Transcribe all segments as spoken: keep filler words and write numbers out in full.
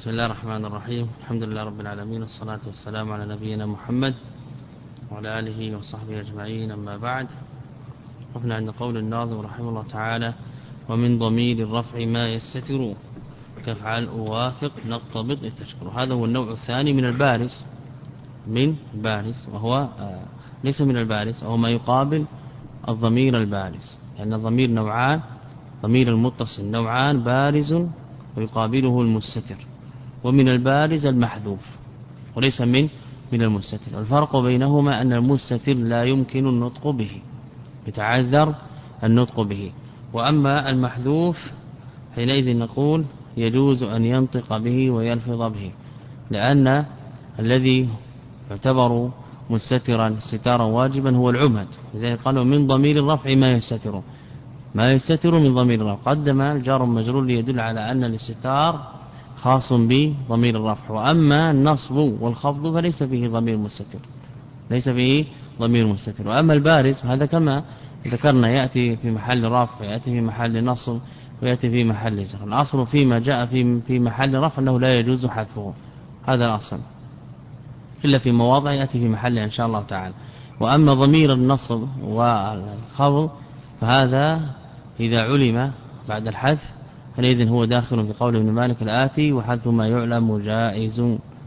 بسم الله الرحمن الرحيم. الحمد لله رب العالمين، والصلاة والسلام على نبينا محمد وعلى آله وصحبه أجمعين. أما بعد، وقفنا عند قول الناظم رحمه الله تعالى: ومن ضمير الرفع ما يستتر كافعل أوافق نقتبض استشكر. هذا هو النوع الثاني من البارز، من بارز، وهو ليس من البارز، وهو ما يقابل الضمير البارز، لأن الضمير نوعان: ضمير المتصل نوعان، بارز ويقابله المستتر، ومن البارز المحذوف وليس من من المستتر. والفرق بينهما أن المستتر لا يمكن النطق به، يتعذر النطق به، وأما المحذوف حينئذ نقول يجوز أن ينطق به ويلفظ به، لأن الذي يعتبر مستترا استتارا واجبا هو العمد. لذلك قالوا من ضمير الرفع ما يستتر، ما يستتر من ضمير الرفع، قدم الجار المجرور ليدل على أن الاستتار خاص بضمير الرفع، وأما النصب والخفض فليس فيه ضمير مستتر، ليس فيه ضمير مستتر. وأما البارز هذا كما ذكرنا يأتي في محل رفع، يأتي في محل نصب، ويأتي في محل جر. الأصل فيما جاء في في محل رفع أنه لا يجوز حذفه، هذا الأصل، إلا في مواضع يأتي في محل إن شاء الله تعالى. وأما ضمير النصب والخفض فهذا إذا علم بعد الحذف حينئذ هو داخل في قول ابن مالك الآتي: وحذف ما يعلم جائز.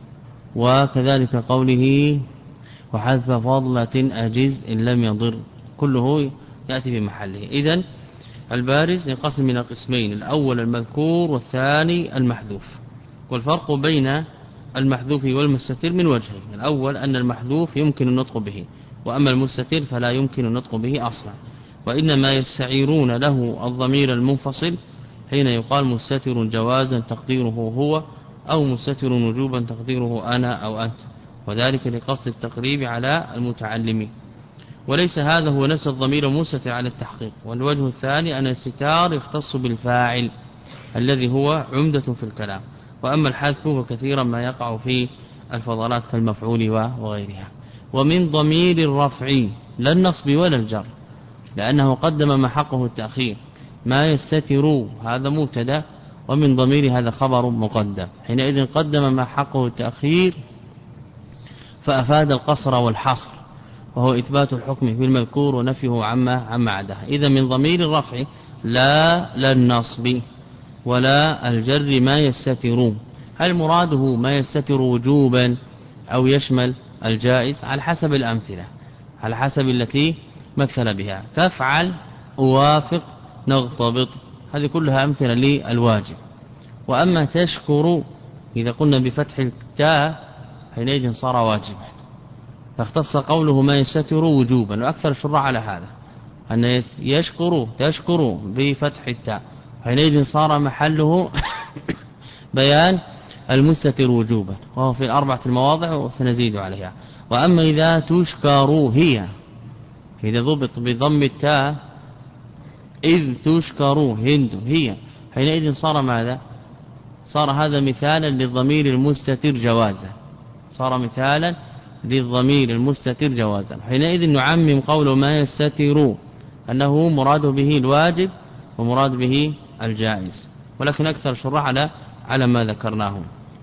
وكذلك قوله: وحذف فضلة أجز إن لم يضر، كله يأتي في محله. إذن البارز ينقسم إلى قسمين: الأول المذكور والثاني المحذوف. والفرق بين المحذوف والمستتر من وجهين: الأول أن المحذوف يمكن النطق به، وأما المستتر فلا يمكن النطق به أصلا، وإنما يستعيرون له الضمير المنفصل حين يقال مستتر جوازا تقديره هو، أو مستتر وجوبا تقديره أنا أو أنت، وذلك لقصد التقريب على المتعلمين. وليس هذا هو نفس الضمير المستتر على التحقيق. والوجه الثاني أن الاستتار يختص بالفاعل الذي هو عمدة في الكلام، وأما الحذف فكثيرا ما يقع في الفضلات كالمفعول وغيرها. ومن ضمير الرفع لا النصب ولا الجر، لأنه قدم ما حقه التأخير. ما يستتر هذا مبتدا، ومن ضمير هذا خبر مقدم، حينئذ قدم ما حقه التأخير فأفاد القصر والحصر، وهو إثبات الحكم في المذكور ونفيه عما عما عداه. إذا من ضمير الرفع لا لا النصب ولا الجر ما يستتر. هل مراده ما يستتر وجوبا أو يشمل الجائز؟ على حسب الأمثلة، على حسب التي مثل بها. تفعل أوافق نغتبط، هذه كلها أمثلة للواجب. وأما تشكر إذا قلنا بفتح التاء حينئذ صار واجبا، فاختص قوله ما يستتر وجوبا، وأكثر الشراع على هذا أن يشكر تشكر بفتح التاء، حينئذ صار محله بيان المستتر وجوبا، وهو في الأربعة المواضع وسنزيد عليها. وأما إذا تشكر هي، إذا ضبط بضم التاء إذ تشكر هند هي، حينئذ صار ماذا؟ صار هذا مثالا للضمير المستتر جوازا، صار مثالا للضمير المستتر جوازا. حينئذ نعمم قوله ما يستتر أنه مراد به الواجب ومراد به الجائز، ولكن أكثر شرح على على ما ذكرناه.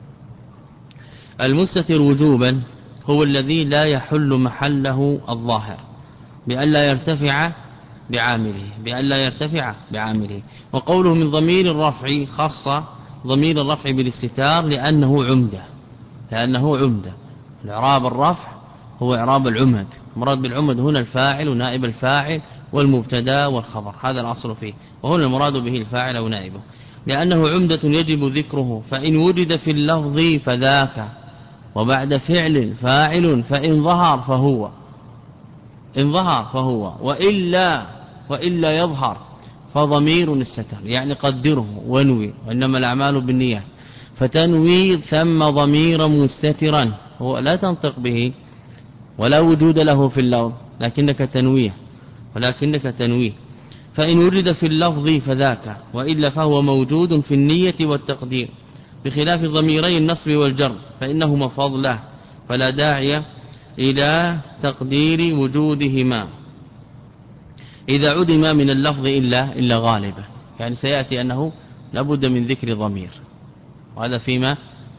المستتر وجوبا هو الذي لا يحل محله الظاهر بأن لا يرتفع بعامله، بأن لا يرتفع بعامله. وقوله من ضمير الرفع خاصة ضمير الرفع بالاستتار لأنه عمدة، لأنه عمدة. الإعراب الرفع هو إعراب العمد، مراد بالعمد هنا الفاعل ونائب الفاعل والمبتدا والخبر، هذا الأصل فيه، وهنا المراد به الفاعل ونائبه، لأنه عمدة يجب ذكره. فإن وجد في اللفظ فذاك، وبعد فعل فاعل، فإن ظهر فهو، إن ظهر فهو، وإلا وإلا يظهر فضمير الستر، يعني قدره ونوي، وإنما الأعمال بالنيات، فتنوي ثم ضميرا مستترا هو لا تنطق به ولا وجود له في اللفظ، لكنك تنويه ولكنك تنويه. فإن وجد في اللفظ فذاك، وإلا فهو موجود في النية والتقدير، بخلاف ضميري النصب والجر فإنهما فضله، فلا داعي إلى تقدير وجودهما إذا عدم من اللفظ إلا إلا غالبا. يعني سيأتي أنه لابد من ذكر ضمير، وهذا فيما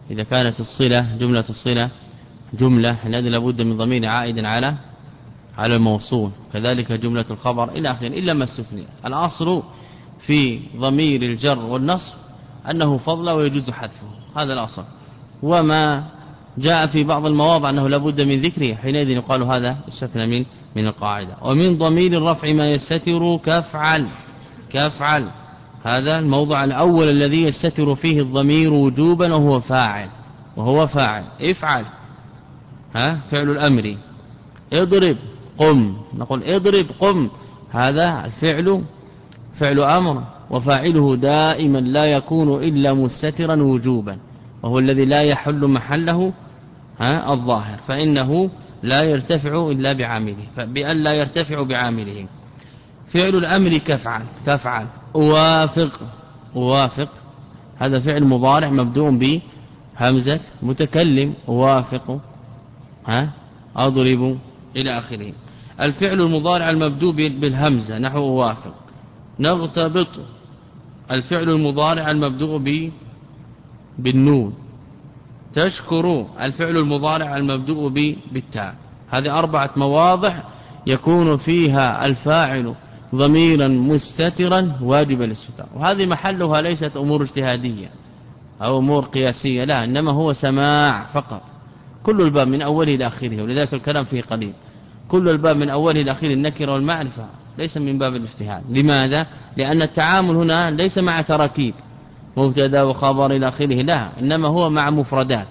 إذا كانت الصلة جملة الصلة جملة حينئذ لابد من ضمير عائد على على الموصول، كذلك جملة الخبر إلى آخره إلا ما استثني. الأصل في ضمير الجر والنصب أنه فضل ويجوز حذفه، هذا الأصل. وما جاء في بعض المواضع أنه لابد من ذكره حينئذ يقال هذا استثنى من من القاعدة. ومن ضمير الرفع ما يستتر كفعل كفعل هذا الموضع الأول الذي يستتر فيه الضمير وجوبا وهو فاعل وهو فاعل افعل ها فعل الأمر. اضرب قم، نقول اضرب قم، هذا الفعل فعل أمر وفاعله دائما لا يكون إلا مستترا وجوبا، وهو الذي لا يحل محله ها الظاهر، فإنه لا يرتفع إلا بعامله، بأن لا يرتفع بعامله. فعل الأمر كفعل كفعل أوافق أوافق هذا فعل مضارع مبدوء بهمزة متكلم أوافق ها أضرب إلى آخره. الفعل المضارع المبدوء بالهمزة نحو أوافق. نغتبط الفعل المضارع المبدوء بالنون. تشكر الفعل المضارع المبدوء بالتاء. هذه أربعة مواضع يكون فيها الفاعل ضميرا مستترا واجب الاستتار، وهذه محلها ليست أمور اجتهادية أو أمور قياسية، لا، إنما هو سماع فقط. كل الباب من أوله إلى آخره، ولذلك الكلام فيه قليل. كل الباب من أوله إلى آخره النكرة والمعرفة ليس من باب الاجتهاد. لماذا؟ لأن التعامل هنا ليس مع تراكيب مبتدا وخبر إلى آخره، لا، إنما هو مع مفردات،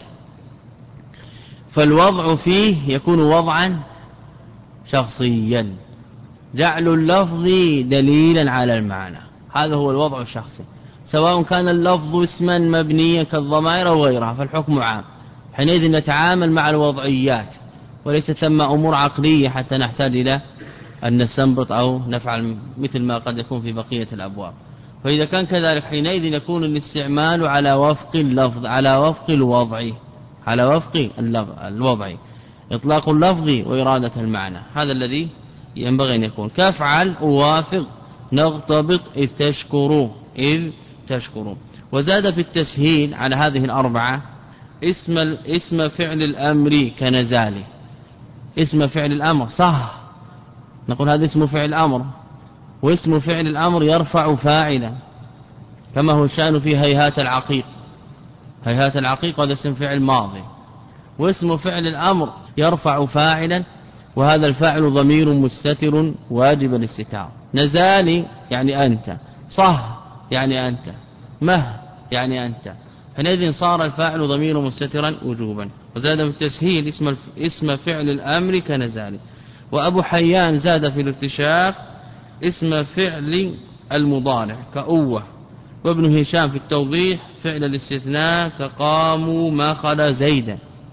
فالوضع فيه يكون وضعا شخصيا، جعل اللفظ دليلا على المعنى، هذا هو الوضع الشخصي، سواء كان اللفظ اسما مبنيا كالضمائر أو غيرها فالحكم عام. حينئذ نتعامل مع الوضعيات وليس ثم أمور عقلية حتى نحتاج إلى أن نستنبط أو نفعل مثل ما قد يكون في بقية الأبواب. فإذا كان كذلك حينئذ يكون الاستعمال على وفق اللفظ على وفق الوضع على وفق الوضع، إطلاق اللفظ وإرادة المعنى، هذا الذي ينبغي أن يكون. كفعل أوافق نغتبط إذ تشكروا إذ تشكروا. وزاد في التسهيل على هذه الأربعة اسم اسم فعل الأمر كنزال. اسم فعل الأمر صح، نقول هذا اسم فعل الأمر، واسم فعل الأمر يرفع فاعلا كما هو الشأن في هيهات العقيق. هيهات العقيق هذا اسم فعل ماضي، واسم فعل الأمر يرفع فاعلا وهذا الفاعل ضمير مستتر واجب الاستتار. نزالي يعني أنت، صح يعني أنت، مه يعني أنت، حينئذ صار الفاعل ضمير مستترا وجوبا. وزاد في التسهيل اسم اسم فعل الأمر كنزالي. وأبو حيان زاد في الاكتشاف اسم فعل المضارع كأوه. وابن هشام في التوضيح فعل الاستثناء كقاموا ما خلا زيدا.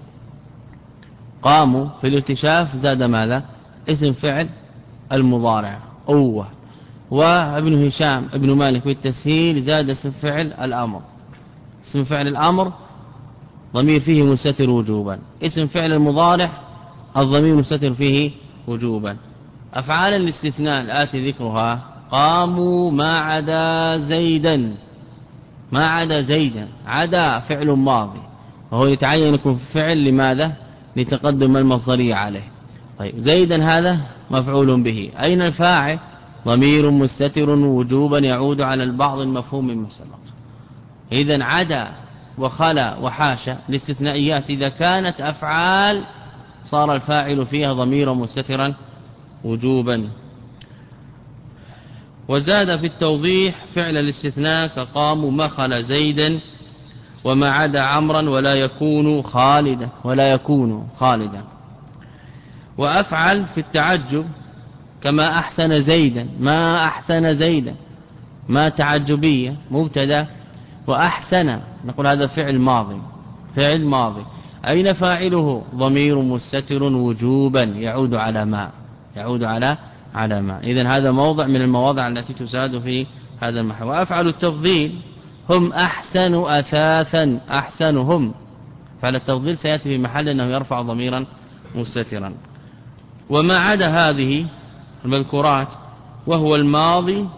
قاموا في الاكتشاف زاد ماذا؟ اسم فعل المضارع أوه. وابن هشام ابن مالك في التسهيل زاد اسم فعل الأمر. اسم فعل الأمر ضمير فيه مستتر وجوبا، اسم فعل المضارع الضمير مستتر فيه وجوبا. أفعال الاستثناء الآتي ذكرها قاموا ما عدا زيدا. ما عدا زيدا، عدا فعل ماضي وهو يتعين يكون فعل لماذا؟ لتقدم المصدرية عليه. طيب زيدا هذا مفعول به، أين الفاعل؟ ضمير مستتر وجوبا يعود على البعض المفهوم من سبق. إذن عدا وخلا وحاشا الاستثنائيات إذا كانت أفعال صار الفاعل فيها ضميرا مستترا وجوبا. وزاد في التوضيح فعل الاستثناء كقاموا ما خلا زيدا وما عدا عمرا ولا يكون خالدا ولا يكون خالدا. وأفعل في التعجب كما أحسن زيدا ما أحسن زيدا، ما تعجبية مبتدا، وأحسن نقول هذا فعل ماضي فعل ماضي أين فاعله؟ ضمير مستتر وجوبا يعود على ما يعود على على ما. إذن هذا موضع من المواضع التي تزاد في هذا المحور. وأفعل التفضيل هم أحسن أثاثا أحسنهم، فعل التفضيل سيأتي في محل أنه يرفع ضميرا مستترا. وما عدا هذه المذكورات وهو الماضي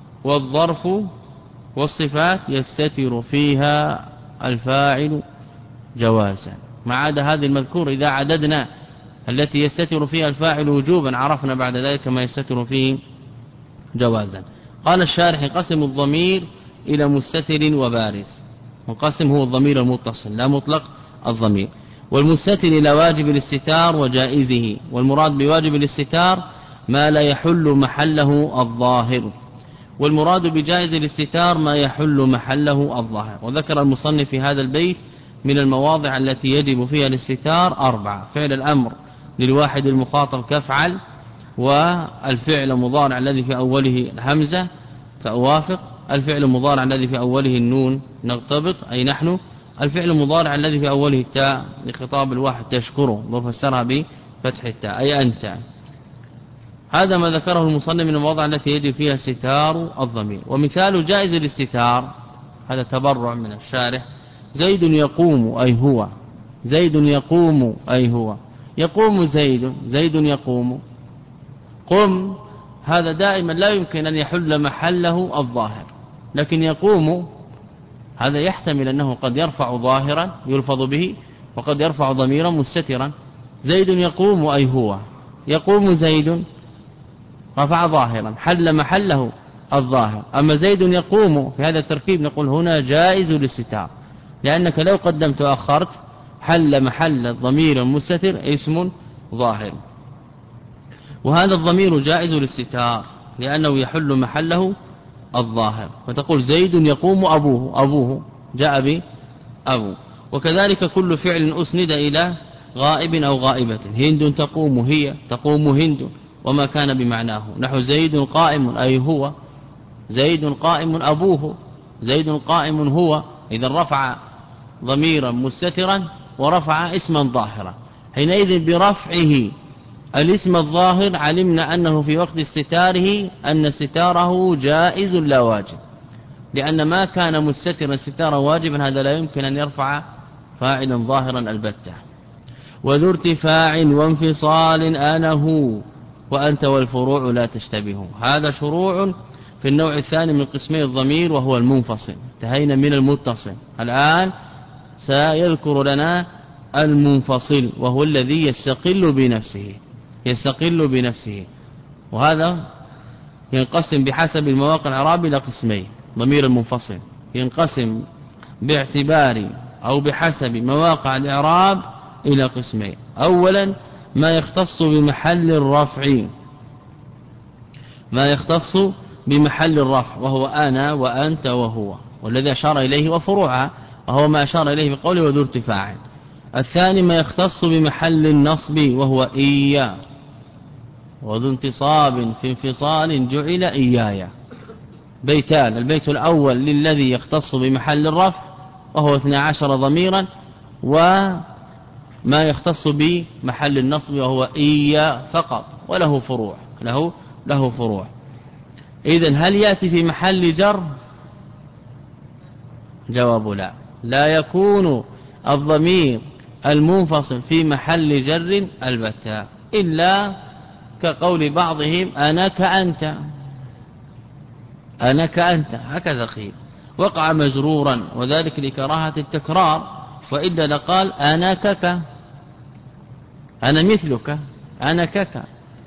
والظرف والصفات يستتر فيها الفاعل جوازا، ما عدا هذه المذكور إذا عددنا التي يستتر فيها الفاعل وجوبا عرفنا بعد ذلك ما يستتر فيه جوازا. قال الشارح: قسم الضمير إلى مستتر وبارز. منقسم هو الضمير المتصل لا مطلق الضمير، والمستتر إلى واجب الاستتار وجائزه، والمراد بواجب الاستتار ما لا يحل محله الظاهر، والمراد بجائز الاستتار ما يحل محله الظاهر. وذكر المصنف في هذا البيت من المواضع التي يجب فيها الاستتار أربعة: فعل الأمر للواحد المخاطب كفعل، والفعل المضارع الذي في أوله الهمزة كأوافق، الفعل المضارع الذي في أوله النون نغتبط أي نحن، الفعل المضارع الذي في أوله التاء لخطاب الواحد تشكره وفسرها بفتح التاء أي أنت. هذا ما ذكره المصنف من المواضع التي يجب فيها استتار الضمير. ومثال جائز الاستتار، هذا تبرع من الشارح: زيد يقوم أي هو، زيد يقوم أي هو، يقوم زيد، زيد يقوم. قم هذا دائما لا يمكن أن يحل محله الظاهر، لكن يقوم هذا يحتمل أنه قد يرفع ظاهرا يلفظ به، وقد يرفع ضميرا مستترا. زيد يقوم أي هو، يقوم زيد رفع ظاهرا حل محله الظاهر. أما زيد يقوم في هذا التركيب نقول هنا جائز الاستتار، لأنك لو قدمت وأخرت حل محل الضمير المستتر اسم ظاهر، وهذا الضمير جائز الاستتار لأنه يحل محله الظاهر، فتقول زيد يقوم أبوه، أبوه جاء به أبو. وكذلك كل فعل أسند إلى غائب أو غائبة، هند تقوم هي، تقوم هند وما كان بمعناه، نحو زيد قائم أي هو، زيد قائم أبوه، زيد قائم هو. إذا رفع ضميرا مستترا ورفع اسما ظاهرا، حينئذ برفعه الاسم الظاهر علمنا أنه في وقت استتاره أن ستاره جائز لا واجب، لأن ما كان مستترا ستارا واجبا هذا لا يمكن أن يرفع فاعلا ظاهرا البتة. وذو ارتفاع وانفصال آنه وأنت والفروع لا تشتبه، هذا شروع في النوع الثاني من قسمي الضمير وهو المنفصل. انتهينا من المتصل، الآن سيذكر لنا المنفصل وهو الذي يستقل بنفسه، يستقل بنفسه. وهذا ينقسم بحسب المواقع الإعراب إلى قسمين. ضمير المنفصل ينقسم باعتبار أو بحسب مواقع الإعراب إلى قسمين: أولا ما يختص بمحل الرفع، ما يختص بمحل الرفع وهو أنا وأنت وهو، والذي أشار إليه وفروعها، وهو ما أشار إليه بقوله وذو ارتفاع. الثاني ما يختص بمحل النصب وهو إياه، وذو انتصاب في انفصال جعل إيايا. بيتان: البيت الأول للذي يختص بمحل الرفع وهو اثنى عشر ضميرا، وما يختص بمحل النصب وهو إيا فقط، وله فروع، له له فروع. إذن هل يأتي في محل جر؟ جواب لا، لا يكون الضمير المنفصل في محل جر البتة، إلا كقول بعضهم أنا كأنت، أنا كأنت هكذا قيل، وقع مجرورا وذلك لكراهة التكرار، وإلا لقال أنا كك، أنا مثلك، أنا كك،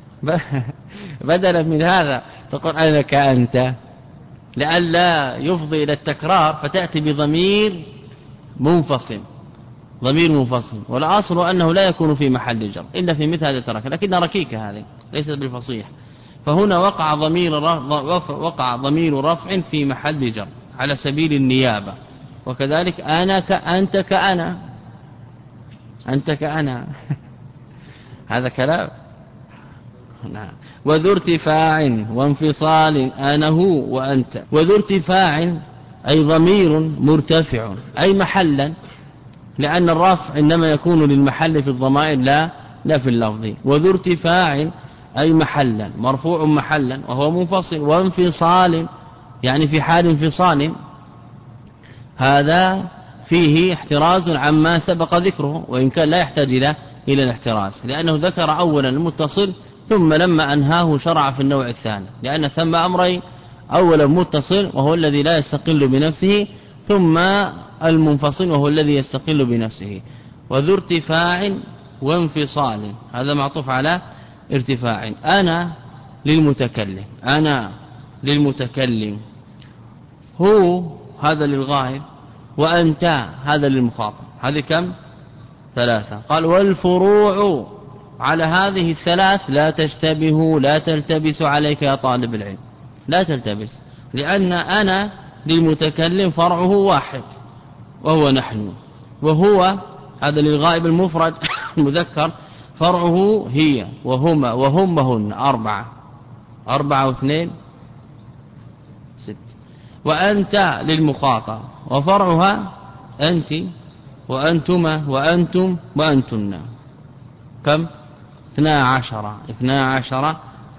بدلا من هذا تقول أنا كأنت، لئلا يفضي إلى التكرار فتأتي بضمير منفصل، ضمير منفصل. والأصل أنه لا يكون في محل جر إلا في مثل هذا الترك، لكن ركيكة هذه ليست بالفصيح. فهنا وقع ضمير وقع ضمير رفع في محل جر على سبيل النيابة. وكذلك أنا كأنت كأنا، أنت كأنا هذا كلام. نعم. وذو ارتفاع وانفصال أنه وأنت. وذو ارتفاع أي ضمير مرتفع أي محلا، لأن الرفع إنما يكون للمحل في الضمائر لا لا في اللفظ. وذو ارتفاع أي محلا مرفوع محلا وهو منفصل. وانفصال يعني في حال انفصال، هذا فيه احتراز عما سبق ذكره، وإن كان لا يحتاج إلى إلى الاحتراز، لأنه ذكر أولا المتصل ثم لما أنهاه شرع في النوع الثاني، لأن ثم أمرين: أولا متصل وهو الذي لا يستقل بنفسه، ثم المنفصل وهو الذي يستقل بنفسه. وذو ارتفاع وانفصال هذا معطوف على ارتفاع. أنا للمتكلم، أنا للمتكلم، هو هذا للغائب، وأنت هذا للمخاطب. هذه كم؟ ثلاثة. قال والفروع على هذه الثلاث لا تشتبه لا تلتبس عليك يا طالب العلم، لا تلتبس، لأن أنا للمتكلم فرعه واحد وهو نحن، وهو هذا للغائب المفرد المذكر فرعه هي وهما وهم وهن أربعة، أربعة واثنين ست. وأنت للمخاطب وفرعها أنت وأنتما وأنتم وأنتن، كم؟ اثنا عشر اثنا عشر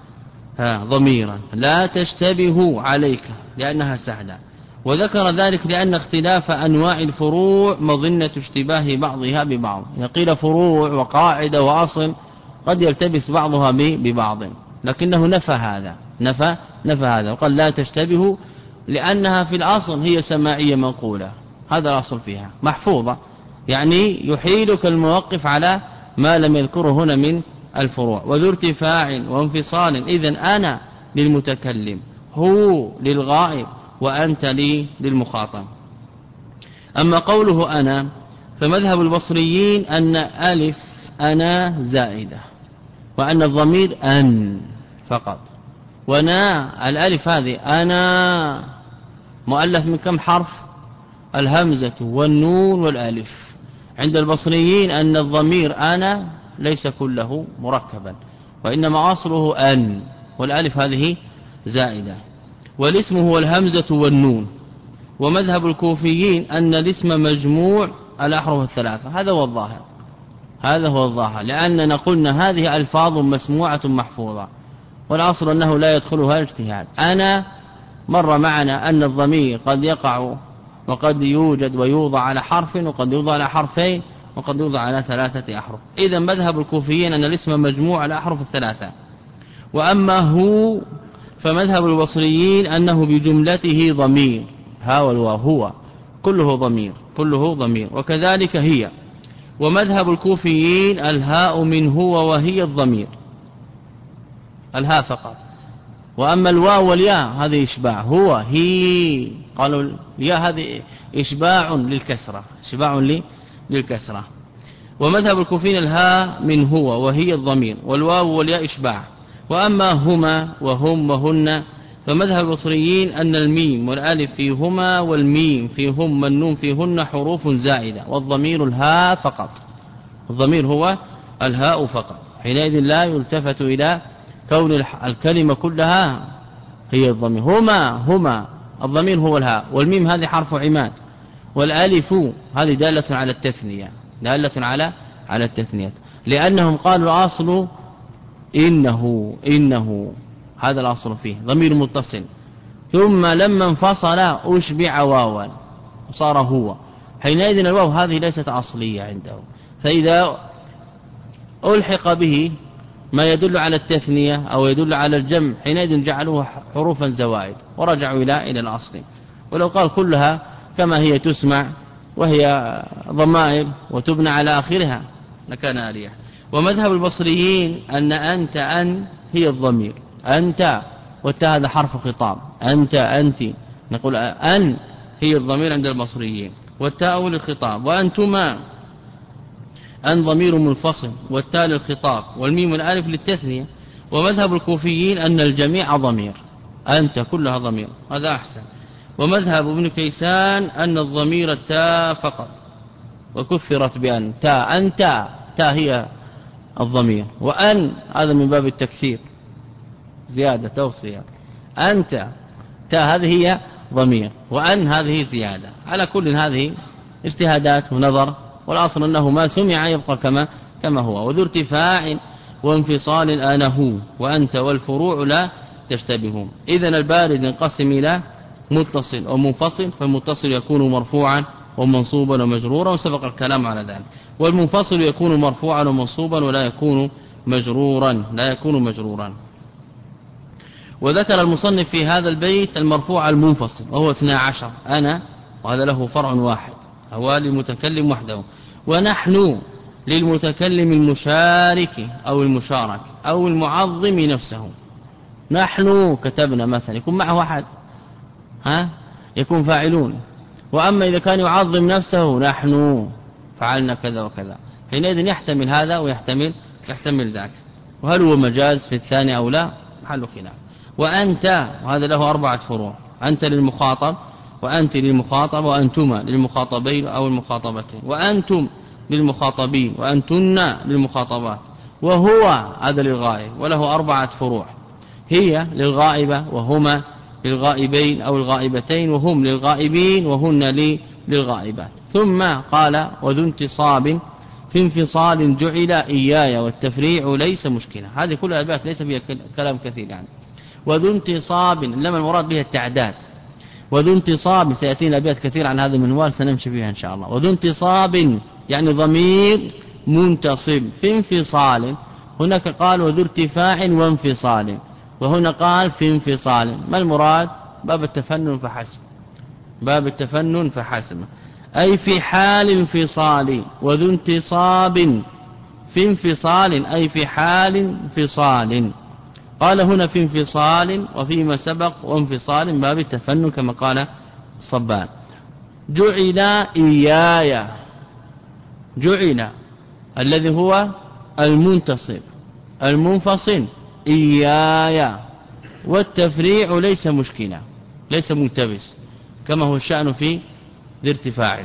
ضميرا لا تشتبه عليك لأنها سهلة. وذكر ذلك لأن اختلاف أنواع الفروع مظنة اشتباه بعضها ببعض. قيل فروع وقاعدة وأصل قد يلتبس بعضها ببعض، لكنه نفى هذا نفى نفى هذا وقال لا تشتبه لأنها في الأصل هي سماعية منقولة، هذا الأصل فيها محفوظة، يعني يحيلك الموقف على ما لم يذكره هنا من الفروع. وذو ارتفاع وانفصال إذن أنا للمتكلم، هو للغائب، وأنت لي للمخاطب. أما قوله أنا فمذهب البصريين أن ألف أنا زائدة، وأن الضمير أن فقط، ونا الألف هذه أنا مؤلف من كم حرف؟ الهمزة والنون والألف. عند البصريين أن الضمير أنا ليس كله مركبا، وإنما أصله أن، والألف هذه زائدة، والاسم هو الهمزة والنون. ومذهب الكوفيين أن الاسم مجموع الأحرف الثلاثة، هذا هو الظاهر، هذا هو الظاهر، لأننا قلنا هذه ألفاظ مسموعة محفوظة، والأصل أنه لا يدخلها اجتهاد. أنا مر معنا أن الضمير قد يقع وقد يوجد ويوضع على حرف، وقد يوضع على حرفين، وقد يوضع على ثلاثة أحرف. إذا مذهب الكوفيين أن الاسم مجموع الأحرف الثلاثة. وأما هو فمذهب البصريين أنه بجملته ضمير، ها والواو هو كله ضمير، كله ضمير، وكذلك هي. ومذهب الكوفيين الهاء من هو وهي الضمير، الهاء فقط. وأما الواو والياء هذه إشباع، هو هي قالوا الياء هذه إشباع للكسرة، إشباع للكسرة. ومذهب الكوفيين الهاء من هو وهي الضمير، والواو والياء إشباع. وأما هما وهم وهن فمذهب البصريين أن الميم والالف فيهما والميم فيهم والنون فيهن حروف زائدة، والضمير الهاء فقط، الضمير هو الهاء فقط. حينئذ لا يلتفت إلى كون الكلمة كلها هي الضمير. هما هما الضمير هو الهاء، والميم هذه حرف عماد، والالف هذه دالة على التثنية، دالة على على التثنية، لأنهم قالوا الأصل إنه إنه هذا الأصل فيه ضمير متصل، ثم لما انفصل أشبع واوا وصار هو. حينئذ الواو هذه ليست أصلية عنده، فإذا ألحق به ما يدل على التثنية أو يدل على الجمع حينئذ جعلوها حروفا زوائد ورجعوا إلى إلى الأصل. ولو قال كلها كما هي تسمع وهي ضمائر وتبنى على آخرها لكان أريح. ومذهب البصريين أن أنت أن هي الضمير، أنت والتاء هذا حرف خطاب، أنت أنت، نقول أن هي الضمير عند البصريين، والتاء للخطاب. وأنتما أن ضمير منفصل، والتاء للخطاب، والميم والالف للتثنية. ومذهب الكوفيين أن الجميع ضمير، أنت كلها ضمير، هذا أحسن. ومذهب ابن كيسان أن الضمير التاء فقط، وكثرت بأن، تاء أنت، تاء هي الضمير، وأن هذا من باب التكثير زيادة توصية، أنت تاء هذه هي ضمير، وأن هذه زيادة. على كل هذه اجتهادات ونظر، والأصل أنه ما سمع يبقى كما كما هو. وذو ارتفاع وانفصال أنا هو وأنت والفروع لا تشتبهون. إذن البارد ينقسم إلى متصل ومنفصل، فالمتصل يكون مرفوعا ومنصوبا ومجرورا، وسبق الكلام على ذلك. والمنفصل يكون مرفوعا ومنصوبا ولا يكون مجرورا، لا يكون مجرورا. وذكر المصنف في هذا البيت المرفوع المنفصل وهو اثنا عشر أنا، وهذا له فرع واحد هو للمتكلم وحده. ونحن للمتكلم المشارك أو المشارك أو المعظم نفسه. نحن كتبنا مثلا يكون معه أحد ها يكون فاعلون. وأما إذا كان يعظم نفسه نحن فعلنا كذا وكذا، حينئذ يحتمل هذا ويحتمل يحتمل ذاك. وهل هو مجاز في الثاني أو لا محل خلاف. وأنت وهذا له أربعة فروع. أنت للمخاطب، وأنت للمخاطب، وأنتما للمخاطبين أو المخاطبتين، وأنتم للمخاطبين، وأنتن للمخاطبات. وهو هذا للغائب وله أربعة فروع. هي للغائبة، وهما للغائبين أو الغائبتين، وهم للغائبين، وهن للغائبات. ثم قال وذو انتصاب في انفصال جعل إياي والتفريع ليس مشكلة. هذه كل الأبيات ليس فيها كلام كثير يعني. وذو انتصاب لما المراد بها التعداد. وذو انتصاب سيأتينا أبيات كثير عن هذا المنوال سنمشي فيها إن شاء الله. وذو انتصاب يعني ضمير منتصب في انفصال. هناك قال وذو ارتفاع وانفصال، وهنا قال في انفصال. ما المراد؟ باب التفنن فحسب، باب التفنن فحسب، أي في حال انفصال. وذو انتصاب في انفصال أي في حال انفصال. قال هنا في انفصال وفيما سبق وانفصال باب التفنن كما قال الصبان. جعل إياي، جعل الذي هو المنتصب المنفصل إياي، والتفريع ليس مشكلة ليس ملتبس كما هو الشأن في الارتفاع.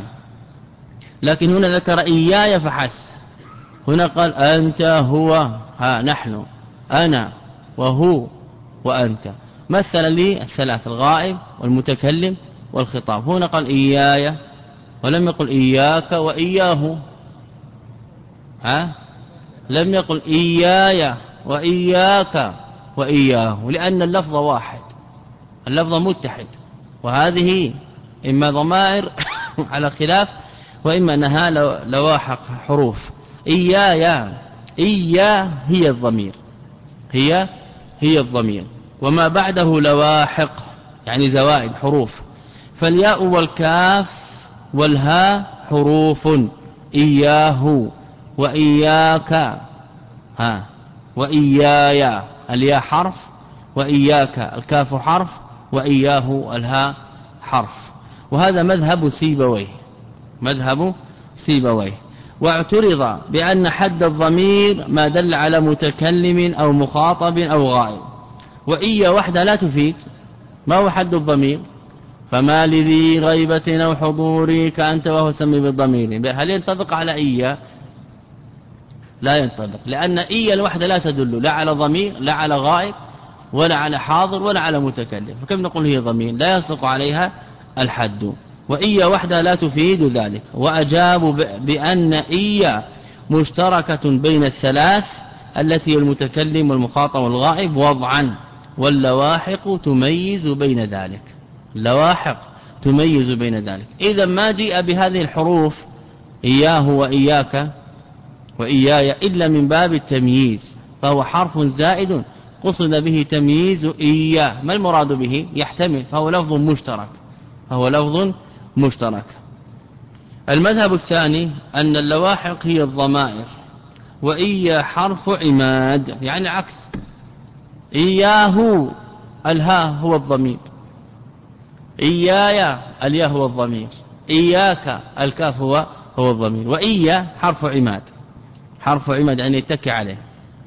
لكن هنا ذكر إياي فحسب. هنا قال أنت هو ها نحن أنا وهو وأنت، مثل لي الثلاث الغائب والمتكلم والخطاب. هنا قال إياي ولم يقل إياك وإياه، ها لم يقل إياي وإياك وإياه، لأن اللفظ واحد، اللفظ متحد. وهذه إما ضمائر على خلاف، وإما أنها لواحق حروف. إياي إيا هي الضمير، هي هي الضمير، وما بعده لواحق يعني زوائد حروف. فالياء والكاف والهاء حروف. إياه وإياك ها وإياي الياء حرف، وإياك الكاف حرف، وإياه الهاء حرف. وهذا مذهب سيبويه، مذهب سيبويه. واعترض بأن حد الضمير ما دل على متكلم أو مخاطب أو غائب. وإيا وحده لا تفيد. ما هو حد الضمير؟ فما لذي غيبة أو حضوري كأنت وهو سمي بالضمير. هل ينطبق على إيا؟ لا ينطبق، لأن إيا الوحده لا تدل لا على ضمير لا على غائب ولا على حاضر ولا على متكلم، فكيف نقول هي ضمير؟ لا يصدق عليها الحد. وإيا وحده لا تفيد ذلك. وأجابوا بأن إيا مشتركة بين الثلاث التي المتكلم والمخاطب والغائب وضعا، واللواحق تميز بين ذلك، اللواحق تميز بين ذلك. إذا ما جيء بهذه الحروف إياه وإياك وإياي إلا من باب التمييز، فهو حرف زائد قصد به تمييز إياه. ما المراد به؟ يحتمل، فهو لفظ مشترك، فهو لفظ مشترك. المذهب الثاني أن اللواحق هي الضمائر، وإيا حرف عماد، يعني عكس. إياه الهاء هو الضمير، إياي الياء هو الضمير، إياك الكاف هو هو الضمير. وإيا حرف عماد، حرف عماد يعني يتكي عليه.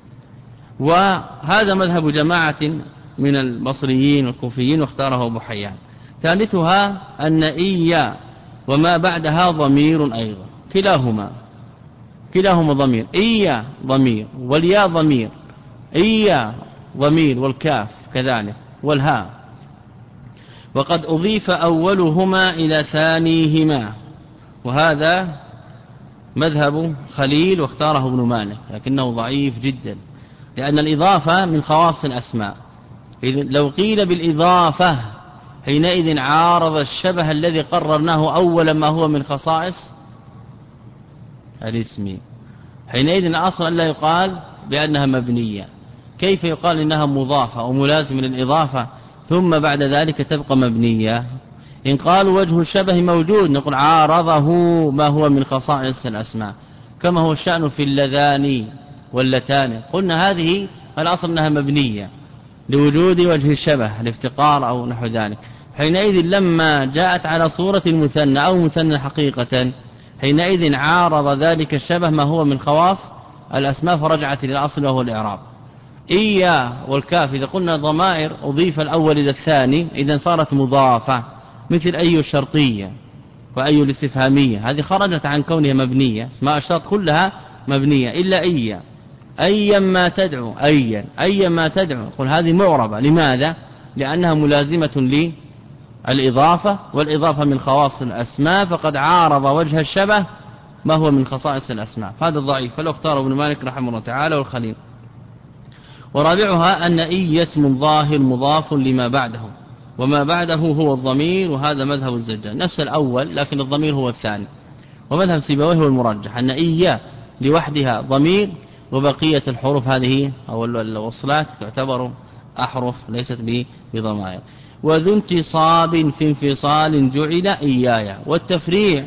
وهذا مذهب جماعة من البصريين والكوفيين واختاره أبو حيان. ثالثها أن إيا وما بعدها ضمير أيضا، كلاهما كلاهما ضمير. إيا ضمير والياء ضمير، إيا ضمير والكاف كذلك والهاء. وقد أضيف أولهما إلى ثانيهما، وهذا مذهب خليل واختاره ابن مالك، لكنه ضعيف جدا، لأن الإضافة من خواص الأسماء. لو قيل بالإضافة حينئذ عارض الشبه الذي قررناه أولا ما هو من خصائص الاسم. حينئذ أصلا لا يقال بأنها مبنية. كيف يقال إنها مضافة وملازم للإضافة ثم بعد ذلك تبقى مبنية؟ إن قالوا وجه الشبه موجود نقول عارضه ما هو من خصائص الأسماء، كما هو الشأن في اللذان واللتان. قلنا هذه الأصل أنها مبنية لوجود وجه الشبه الافتقار أو نحو ذلك. حينئذ لما جاءت على صورة المثنى أو مثنى حقيقة حينئذ عارض ذلك الشبه ما هو من خواص الأسماء فرجعت إلى الأصل وهو الإعراب. إيا والكاف إذا قلنا ضمائر أضيف الأول إلى الثاني إذا صارت مضافة، مثل أي الشرطية وأي الاستفهامية، هذه خرجت عن كونها مبنية، اسماء الشرط كلها مبنية إلا إيا. أيا ما تدعو أيا أيا ما تدعو قل هذه معربة. لماذا؟ لأنها ملازمة للإضافة، والإضافة من خواص الأسماء، فقد عارض وجه الشبه ما هو من خصائص الأسماء، فهذا الضعيف فلو اختار ابن مالك رحمه الله تعالى والخليل. ورابعها أن إي اسم ظاهر مضاف لما بعده، وما بعده هو الضمير، وهذا مذهب الزجاج نفس الأول لكن الضمير هو الثاني، ومذهب سيبويه هو المرجح أن إيا لوحدها ضمير وبقية الحروف هذه أو الوصلات تعتبر أحرف ليست بضمائر. وذو انتصاب في انفصال جعل إيايا. والتفريع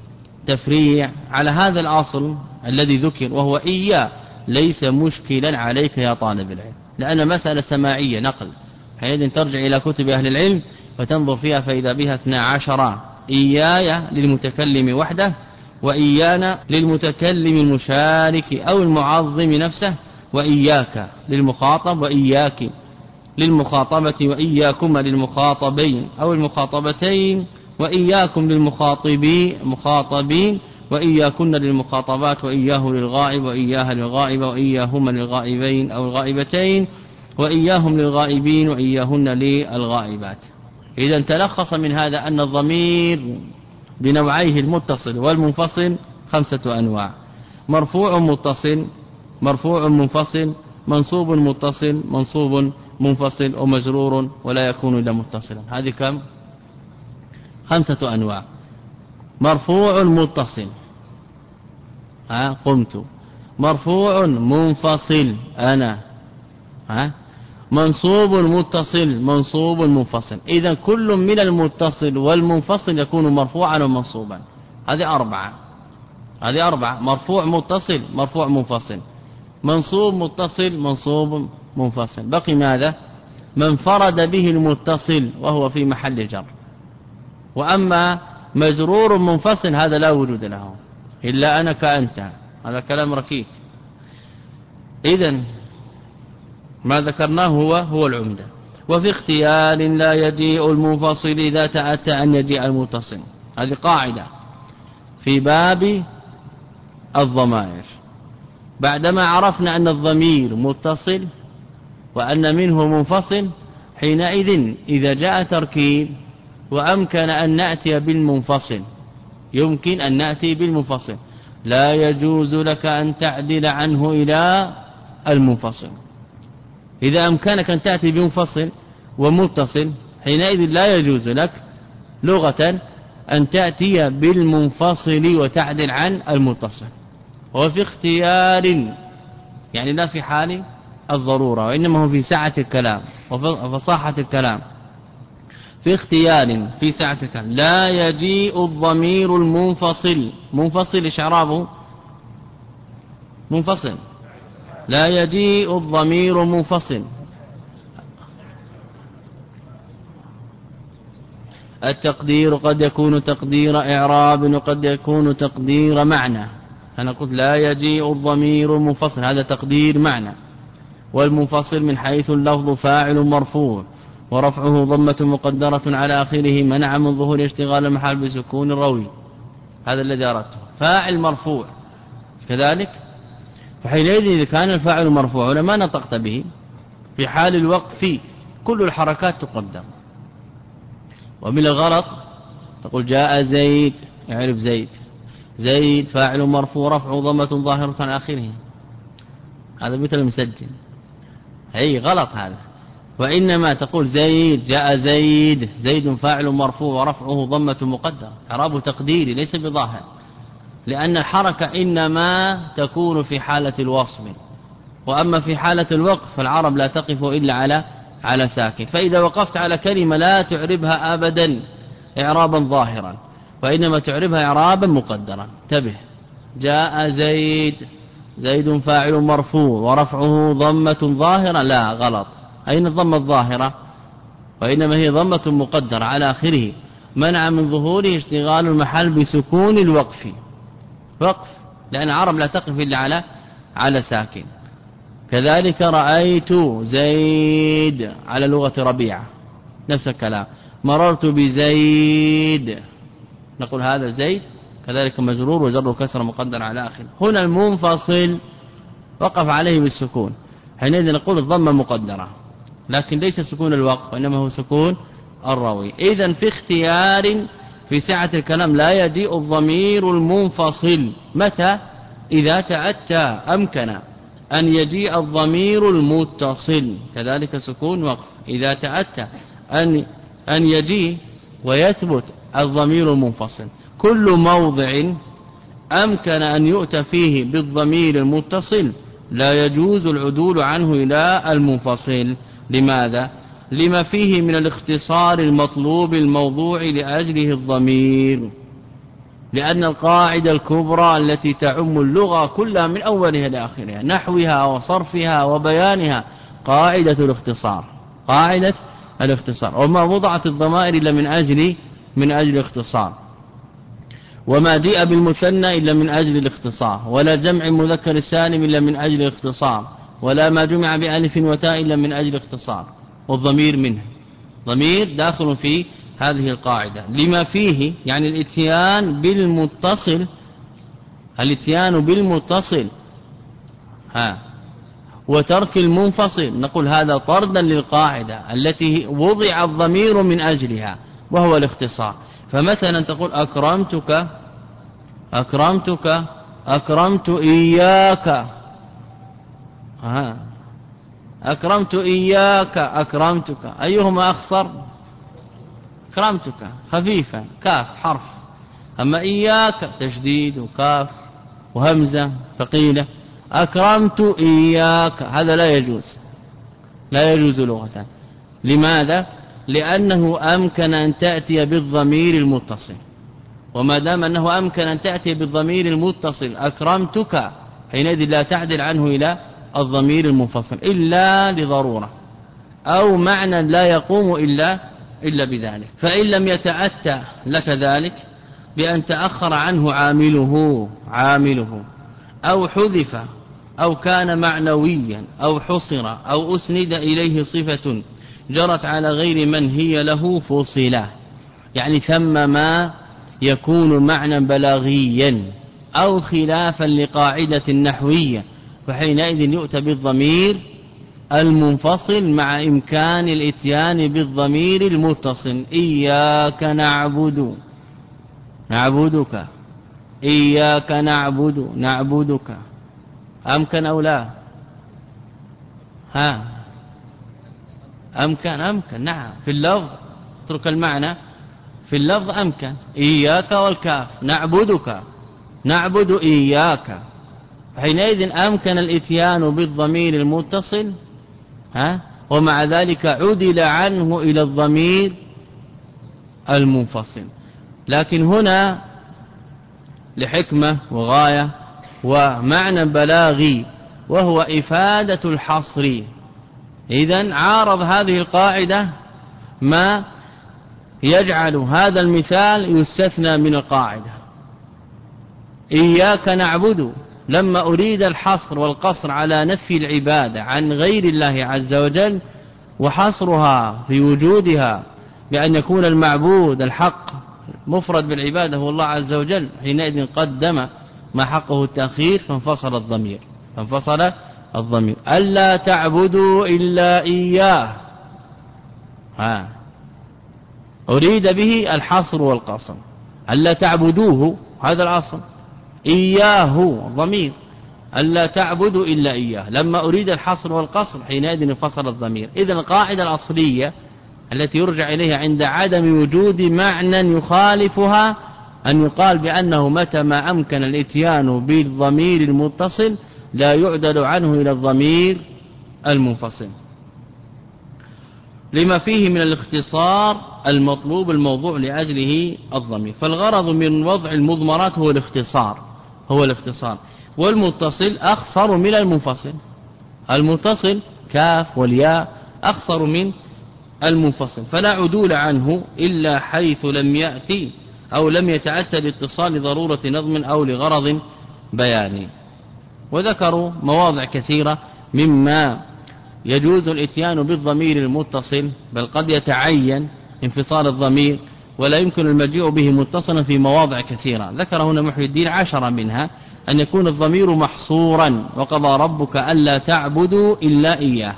تفريع على هذا الأصل الذي ذكر وهو إيا ليس مشكلا عليك يا طالب العلم، لأن مسألة سماعية نقل، حينئذ ترجع إلى كتب أهل العلم وتنظر فيها فإذا بها اثنا عشر إيايا للمتكلم وحده، وإيانا للمتكلم المشارك أو المعظم نفسه، وإياك للمخاطب، وإياك للمخاطبة، وإياكم للمخاطبين أو المخاطبتين، وإياكم للمخاطبين مخاطبين، وإياكن للمخاطبات، وإياه للغائب، وإياها للغائب، وإياهما للغائبين أو الغائبتين، وإياهم للغائبين، وإياهن للغائبات. إذا تلخص من هذا أن الضمير بنوعيه المتصل والمنفصل خمسة أنواع: مرفوع متصل، مرفوع منفصل، منصوب متصل، منصوب منفصل، ومجرور ولا يكون إلا متصلا. هذه كم؟ خمسة أنواع. مرفوع متصل ها قمت، مرفوع منفصل أنا ها، منصوب متصل، منصوب منفصل. إذا كل من المتصل والمنفصل يكون مرفوعا ومنصوبا. هذه أربعة، هذه أربعة: مرفوع متصل، مرفوع منفصل، منصوب متصل، منصوب منفصل. بقي ماذا؟ من انفرد به المتصل وهو في محل جر. وأما مجرور منفصل هذا لا وجود له إلا أنا كأنت، هذا كلام ركيك. إذن ما ذكرناه هو هو العمدة. وفي اختيار لا يجيء المنفصل إذا تأتى أن يجيء المتصل. هذه قاعدة في باب الضمائر. بعدما عرفنا أن الضمير متصل وأن منه منفصل، حينئذ إذا جاء تركيب وأمكن أن نأتي بالمنفصل، يمكن أن نأتي بالمنفصل، لا يجوز لك أن تعدل عنه إلى المنفصل. إذا أمكنك أن تأتي بمنفصل ومتصل حينئذ لا يجوز لك لغة أن تأتي بالمنفصل وتعدل عن المتصل. وفي اختيار يعني لا في حال الضرورة، وإنما هو في سعة الكلام وفصاحة الكلام. في اختيار في سعة الكلام لا يجيء الضمير المنفصل. منفصل إشعرابه منفصل، لا يجيء الضمير منفصل. التقدير قد يكون تقدير إعراب وقد يكون تقدير معنى. أنا قلت لا يجيء الضمير منفصل، هذا تقدير معنى. والمنفصل من حيث اللفظ فاعل مرفوع ورفعه ضمة مقدرة على آخره منع من ظهور اشتغال المحل بسكون الروي، هذا الذي أردته. فاعل مرفوع كذلك، فحينئذ إذا كان الفاعل مرفوع ولما نطقت به في حال الوقف كل الحركات تقدم. ومن الغلط تقول جاء زيد، يعرف زيد، زيد فاعل مرفوع رفعه ضمة ظاهرة على آخره، هذا مثل المسجل، أي غلط هذا. وإنما تقول زيد جاء زيد، زيد فاعل مرفوع ورفعه ضمة مقدرة، إعراب تقديري ليس بظاهر، لأن الحركة إنما تكون في حالة الوصف، وأما في حالة الوقف فالعرب لا تقف إلا على على ساكن. فإذا وقفت على كلمة لا تعربها أبدا إعرابا ظاهرا، وإنما تعربها إعرابا مقدرا. انتبه، جاء زيد، زيد فاعل مرفوع ورفعه ضمة ظاهرة، لا غلط، أين الضمة الظاهرة؟ وإنما هي ضمة مقدرة على آخره، منع من ظهوره اشتغال المحل بسكون الوقف، وقف، لأن العرب لا تقف إلا على على ساكن. كذلك رأيت زيد على لغة ربيعة، نفس الكلام، مررت بزيد، نقول هذا زيد، كذلك مجرور وجر كسر مقدر على آخر. هنا المنفصل وقف عليه بالسكون، حينئذ نقول الضمة مقدرة، لكن ليس سكون الوقف وإنما هو سكون الروي. إذن في اختيار في سعة الكلام لا يجيء الضمير المنفصل. متى؟ إذا تأتى أمكن أن يجيء الضمير المتصل، كذلك سكون وقف. إذا تأتى أن أن يجيء ويثبت الضمير المنفصل، كل موضع أمكن أن يؤتى فيه بالضمير المتصل لا يجوز العدول عنه إلى المنفصل. لماذا؟ لما فيه من الاختصار المطلوب الموضوع لأجله الضمير، لأن القاعدة الكبرى التي تعم اللغة كلها من أولها لآخرها، نحوها وصرفها وبيانها، قاعدة الاختصار، قاعدة الاختصار. وما وضعت الضمائر إلا من أجل من أجل الاختصار، وما جاء بالمثنى إلا من أجل الاختصار، ولا جمع مذكر السالم إلا من أجل الاختصار، ولا ما جمع بألف وتاء إلا من أجل الاختصار، والضمير منه ضمير داخل في هذه القاعدة. لما فيه يعني الاتيان بالمتصل، الاتيان بالمتصل ها وترك المنفصل، نقول هذا طردا للقاعدة التي وضع الضمير من أجلها وهو الاختصار. فمثلا تقول أكرمتك، أكرمتك، أكرمت إياك، ها أكرمت إياك، أكرمتك، أيهما أخصر؟ أكرمتك خفيفا، كاف حرف، أما إياك تشديد وكاف وهمزة ثقيلة. أكرمت إياك هذا لا يجوز، لا يجوز لغة. لماذا؟ لأنه أمكن أن تأتي بالضمير المتصل، وما دام أنه أمكن أن تأتي بالضمير المتصل أكرمتك، حينئذ لا تعدل عنه إلى الضمير المنفصل إلا لضرورة أو معنى لا يقوم إلا إلا بذلك. فإن لم يتأتى لك ذلك بأن تأخر عنه عامله عامله أو حذف أو كان معنويا أو حصر أو أسند إليه صفة جرت على غير من هي له فصلا، يعني ثم ما يكون معنى بلاغيا أو خلافا لقاعدة نحوية، فحينئذ يؤتى بالضمير المنفصل مع إمكان الاتيان بالضمير المتصل. إياك نعبد، نعبدك، إياك نعبد، نعبدك، أمكن أو لا؟ ها أمكن، أمكن نعم، في اللفظ اترك المعنى، في اللفظ أمكن، إياك والكاف، نعبدك، نعبد إياك، حينئذ أمكن الاتيان بالضمير المتصل ها ومع ذلك عدل عنه إلى الضمير المنفصل. لكن هنا لحكمة وغاية ومعنى بلاغي وهو إفادة الحصر، إذن عارض هذه القاعدة ما يجعل هذا المثال يستثنى من القاعدة. إياك نعبد، لما أريد الحصر والقصر على نفي العبادة عن غير الله عز وجل وحصرها في وجودها بأن يكون المعبود الحق مفرد بالعبادة هو الله عز وجل، حينئذ قدم ما حقه التأخير فانفصل الضمير، فانفصل الضمير. ألا تعبدوا إلا إياه، ها أريد به الحصر والقصر، ألا تعبدوه هذا الأصل، إياه ضمير، ألا تعبدوا إلا إياه، لما أريد الحصر والقصر حينئذ انفصل الضمير. إذن القاعدة الأصلية التي يرجع إليها عند عدم وجود معنى يخالفها أن يقال بأنه متى ما أمكن الاتيان بالضمير المتصل لا يعدل عنه إلى الضمير المنفصل. لما فيه من الاختصار المطلوب الموضوع لأجله الضمير. فالغرض من وضع المضمرات هو الاختصار هو الاختصار والمتصل أخصر من المنفصل. المتصل كاف والياء أخصر من المنفصل، فلا عدول عنه إلا حيث لم يأتي أو لم يتأتى الاتصال لضرورة نظم أو لغرض بياني. وذكروا مواضع كثيرة مما يجوز الاتيان بالضمير المتصل، بل قد يتعين انفصال الضمير ولا يمكن المجيء به متصلا في مواضع كثيرة. ذكر هنا محي الدين عشرة منها: أن يكون الضمير محصورا، وقضى ربك ألا تعبدوا إلا إياه.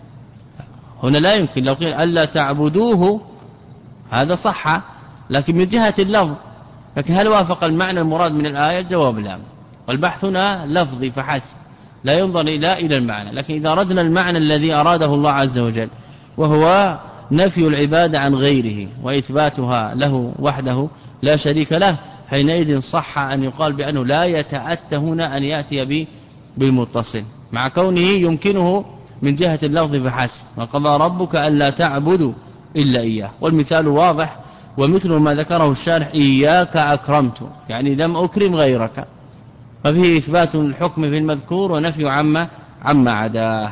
هنا لا يمكن، لو قيل ألا تعبدوه هذا صح، لكن من جهة اللفظ، لكن هل وافق المعنى المراد من الآية؟ الجواب لا، والبحث هنا لفظي فحسب، لا ينظر إلى إلى المعنى. لكن إذا أردنا المعنى الذي أراده الله عز وجل، وهو نفي العبادة عن غيره وإثباتها له وحده لا شريك له، حينئذ صح أن يقال بأنه لا يتأتى هنا أن يأتي بالمتصل، مع كونه يمكنه من جهة اللفظ فحسب: وقضى ربك ألا تعبدوا إلا إياه. والمثال واضح، ومثل ما ذكره الشارح: إياك أكرمت، يعني لم أكرم غيرك، ففيه إثبات الحكم في المذكور ونفي عما عما عداه.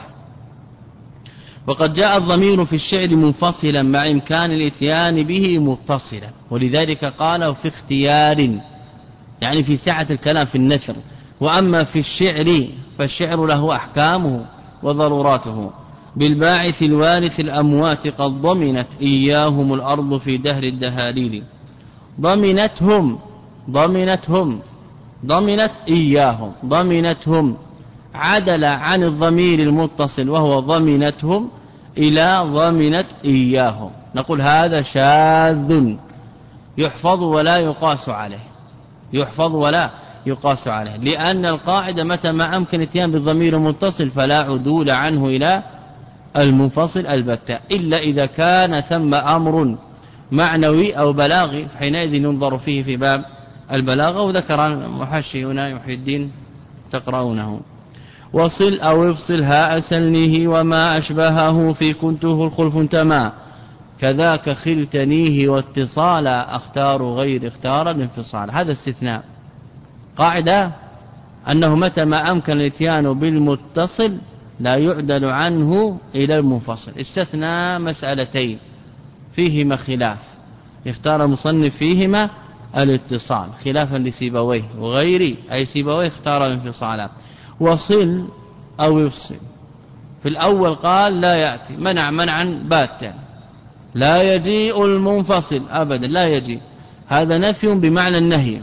وقد جاء الضمير في الشعر منفصلا مع إمكان الاتيان به متصلا، ولذلك قال في اختيار، يعني في سعة الكلام في النثر. وأما في الشعر فالشعر له أحكامه وضروراته. بالباعث الوارث الأموات قد ضمنت إياهم الأرض في دهر الدهاليل. ضمنتهم ضمنتهم ضمنت إياهم ضمنتهم عدل عن الضمير المتصل وهو ضمنتهم إلى ضمنت إياهم. نقول هذا شاذ يحفظ ولا يقاس عليه يحفظ ولا يقاس عليه لأن القاعدة متى ما أمكن اتيان بالضمير المتصل فلا عدول عنه إلى المنفصل البتة، إلا إذا كان ثم أمر معنوي أو بلاغي، حينئذ ينظر فيه في باب البلاغة. وذكر المحشي هنا محي الدين تقرؤونه: وصل أو افصل هاء سلنيه وما أشبهه في كنته الخلف انتما، كذاك خلتنيه واتصالا أختار غير اختار الانفصال. هذا استثناء. قاعدة أنه متى ما أمكن الاتيان بالمتصل لا يعدل عنه إلى المنفصل. استثنى مسألتين فيهما خلاف، اختار المصنف فيهما الاتصال خلافا لسيبويه وغيري، أي سيبويه اختار الانفصال. وصل أو يفصل، في الأول قال لا يأتي، منع منعا باتا، لا يجيء المنفصل أبدا، لا يجيء. هذا نفي بمعنى النهي،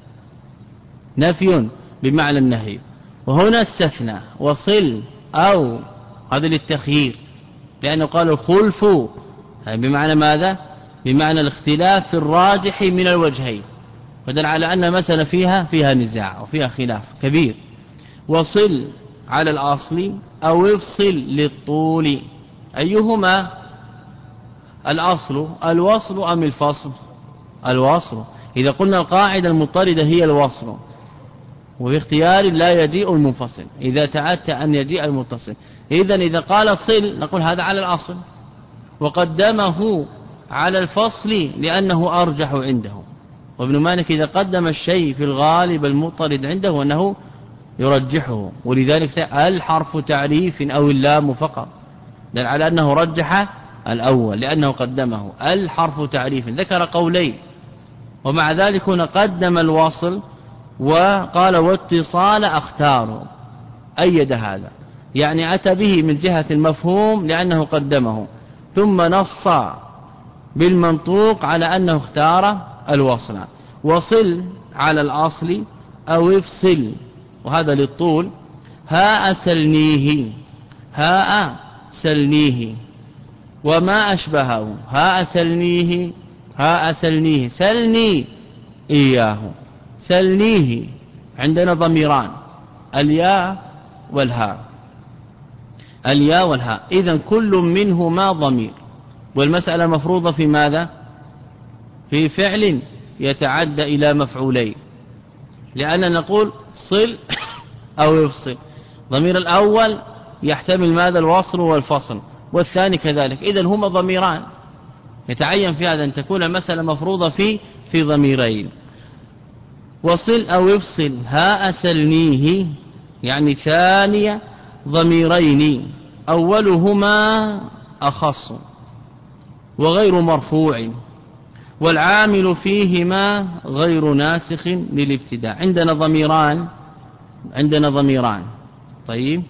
نفي بمعنى النهي. وهنا استثنى وصل أو، هذا للتخيير، لأنه قال الخلف بمعنى ماذا؟ بمعنى الاختلاف في الراجح من الوجهين، فدل على أن مسألة فيها فيها نزاع وفيها خلاف كبير. وصل على الأصل أو افصل للطول، أيهما الأصل؟ الوصل أم الفصل؟ الوصل. إذا قلنا القاعدة المضطردة هي الوصل، وفي اختيار لا يجيء المنفصل إذا تأتى أن يجيء المتصل. إذن إذا قال صل نقول هذا على الأصل، وقدمه على الفصل لأنه أرجح عنده. وابن مالك إذا قدم الشيء في الغالب المضطرد عنده أنه يرجحه، ولذلك الحرف تعريف أو اللام فقط، دل على أنه رجح الأول لأنه قدمه. الحرف تعريف ذكر قولين، ومع ذلك هنا قدم الوصل وقال واتصال أختاره، أيد هذا، يعني أتى به من جهة المفهوم لأنه قدمه، ثم نص بالمنطوق على أنه اختار الوصل. وصل على الأصل أو افصل، وهذا للطول. هاء سلنيه، هاء سلنيه وما أشبهه، هاء سلنيه هاء سلنيه سلني إياه. سلنيه عندنا ضميران، الياء والهاء، الياء والهاء، إذن كل منهما ضمير، والمسألة مفروضة في ماذا؟ في فعل يتعدى إلى مفعولين، لأننا نقول صل أو يفصل. ضمير الأول يحتمل ماذا؟ الوصل والفصل، والثاني كذلك. إذن هما ضميران، يتعين في هذا أن تكون المسألة مفروضة في في ضميرين. وصل أو افصل هاء سلنيه، يعني ثاني ضميرين أولهما أخص وغير مرفوع والعامل فيهما غير ناسخ للابتداء. عندنا ضميران عندنا ضميران طيب،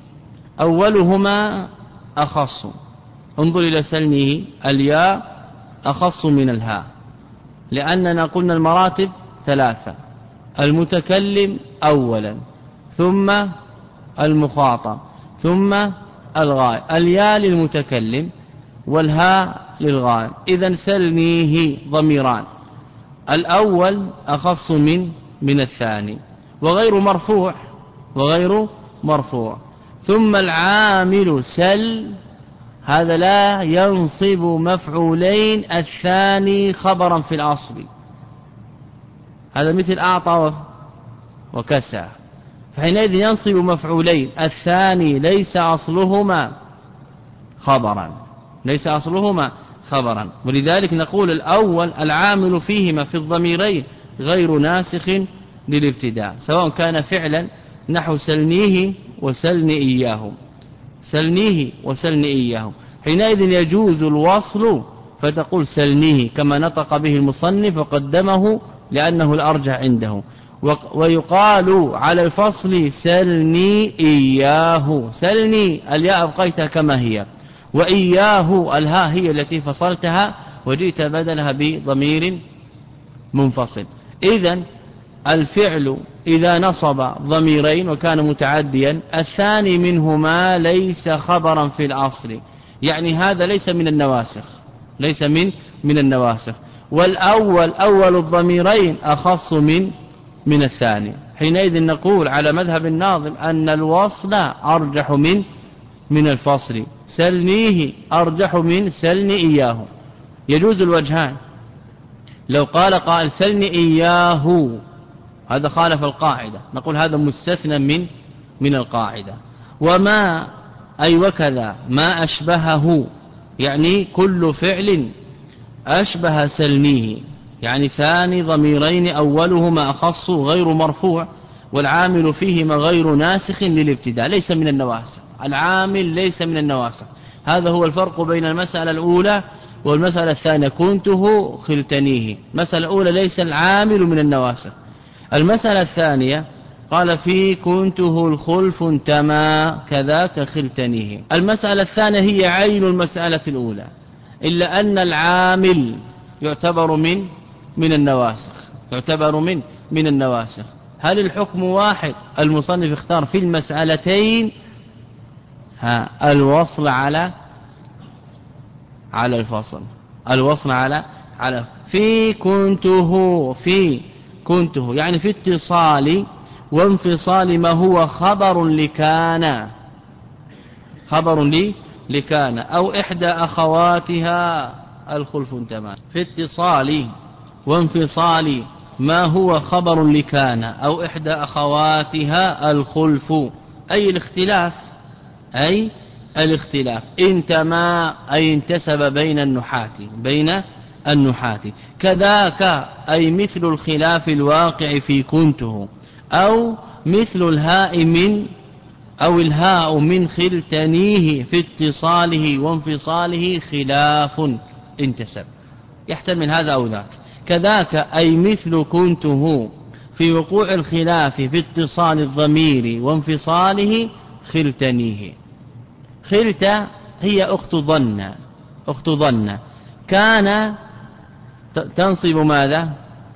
أولهما أخص، انظر إلى سلنيه، الياء أخص من الهاء، لأننا قلنا المراتب ثلاثة: المتكلم أولا، ثم المخاطب، ثم الغائب. الياء للمتكلم والهاء للغائب. إذن سلنيه ضميران، الأول أخص من من الثاني وغير مرفوع وغير مرفوع. ثم العامل سل، هذا لا ينصب مفعولين، الثاني خبرا في الأصل، هذا مثل أعطى وكسى، فحينئذ ينصب مفعولين، الثاني ليس أصلهما خبرا ليس أصلهما خبرا ولذلك نقول الأول العامل فيهما في الضميرين غير ناسخ للابتداء، سواء كان فعلا نحو سلنيه وسلن إياه، سلنيه وسلن إياه، حينئذ يجوز الوصل فتقول سلنيه كما نطق به المصنف وقدمه لأنه الأرجح عنده. ويقال على الفصل سلني إياه، سلني الياء أبقيتها كما هي، وإياه الهاء هي التي فصلتها وجئت بدلها بضمير منفصل. إذن الفعل إذا نصب ضميرين وكان متعديا، الثاني منهما ليس خبرا في الأصل، يعني هذا ليس من النواسخ ليس من من النواسخ والأول أول الضميرين أخص من من الثاني. حينئذ نقول على مذهب الناظم أن الوصل أرجح من من الفصل، سلنيه أرجح من سلن إياه. يجوز الوجهان، لو قال قائل سلن إياه هذا خالف القاعدة، نقول هذا مستثنى من من القاعدة. وما أي وكذا ما أشبهه، يعني كل فعل أشبه سلنيه، يعني ثاني ضميرين أولهما أخص غير مرفوع والعامل فيهما غير ناسخ للابتداء، ليس من النواسخ، العامل ليس من النواسخ. هذا هو الفرق بين المسألة الأولى والمسألة الثانية، كنته خلتنيه. المسألة الأولى ليس العامل من النواسخ. المسألة الثانية قال في كنته الخلف انتما كذاك خلتنيه. المسألة الثانية هي عين المسألة الأولى، إلا أن العامل يعتبر من من النواسخ يعتبر من من النواسخ. هل الحكم واحد؟ المصنف اختار في المسألتين ها الوصل على على الفصل، الوصل على على في كنته في كنته يعني في اتصال وانفصال ما هو خبر لكان خبر لي لكان أو إحدى أخواتها الخلف تمام، في اتصال وانفصال ما هو خبر لكان أو إحدى أخواتها الخلف، أي الاختلاف أي الاختلاف انتما أي انتسب بين النحاة بين النحاة. كذاك أي مثل الخلاف الواقع في كنته، أو مثل الهاء من أو الهاء من خلتنيه في اتصاله وانفصاله خلاف انتسب، يحتمل هذا أو ذاك. كذاك أي مثل كنته في وقوع الخلاف في اتصال الضمير وانفصاله خلتنيه. خلت هي أخت ظن أخت ظن كان تنصب ماذا؟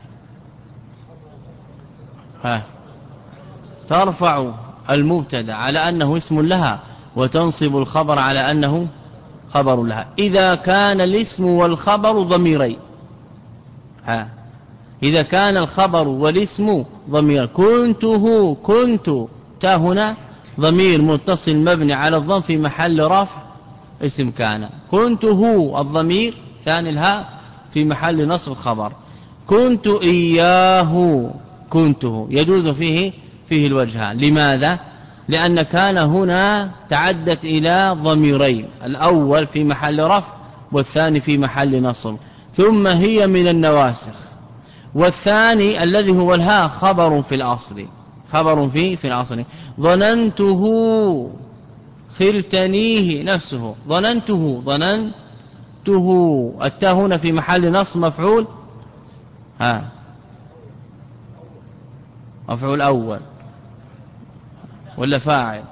ها ترفع المبتدا على أنه اسم لها وتنصب الخبر على أنه خبر لها إذا كان الاسم والخبر ضميرين. ها إذا كان الخبر والاسم ضمير، كنته كنت تا هنا ضمير متصل مبني على الضم في محل رفع اسم كان، كنته الضمير ثاني الهاء في محل نصب خبر، كنت إياه كنته يجوز فيه فيه الوجهان. لماذا؟ لأن كان هنا تعدت إلى ضميرين، الأول في محل رفع والثاني في محل نصب، ثم هي من النواسخ. والثاني الذي هو الهاء خبر في الأصل، خبر في في الأصل. ظننته خلتنيه نفسه، ظننته ظننته، التاء هنا في محل نصب مفعول ها مفعول أول ولا فاعل؟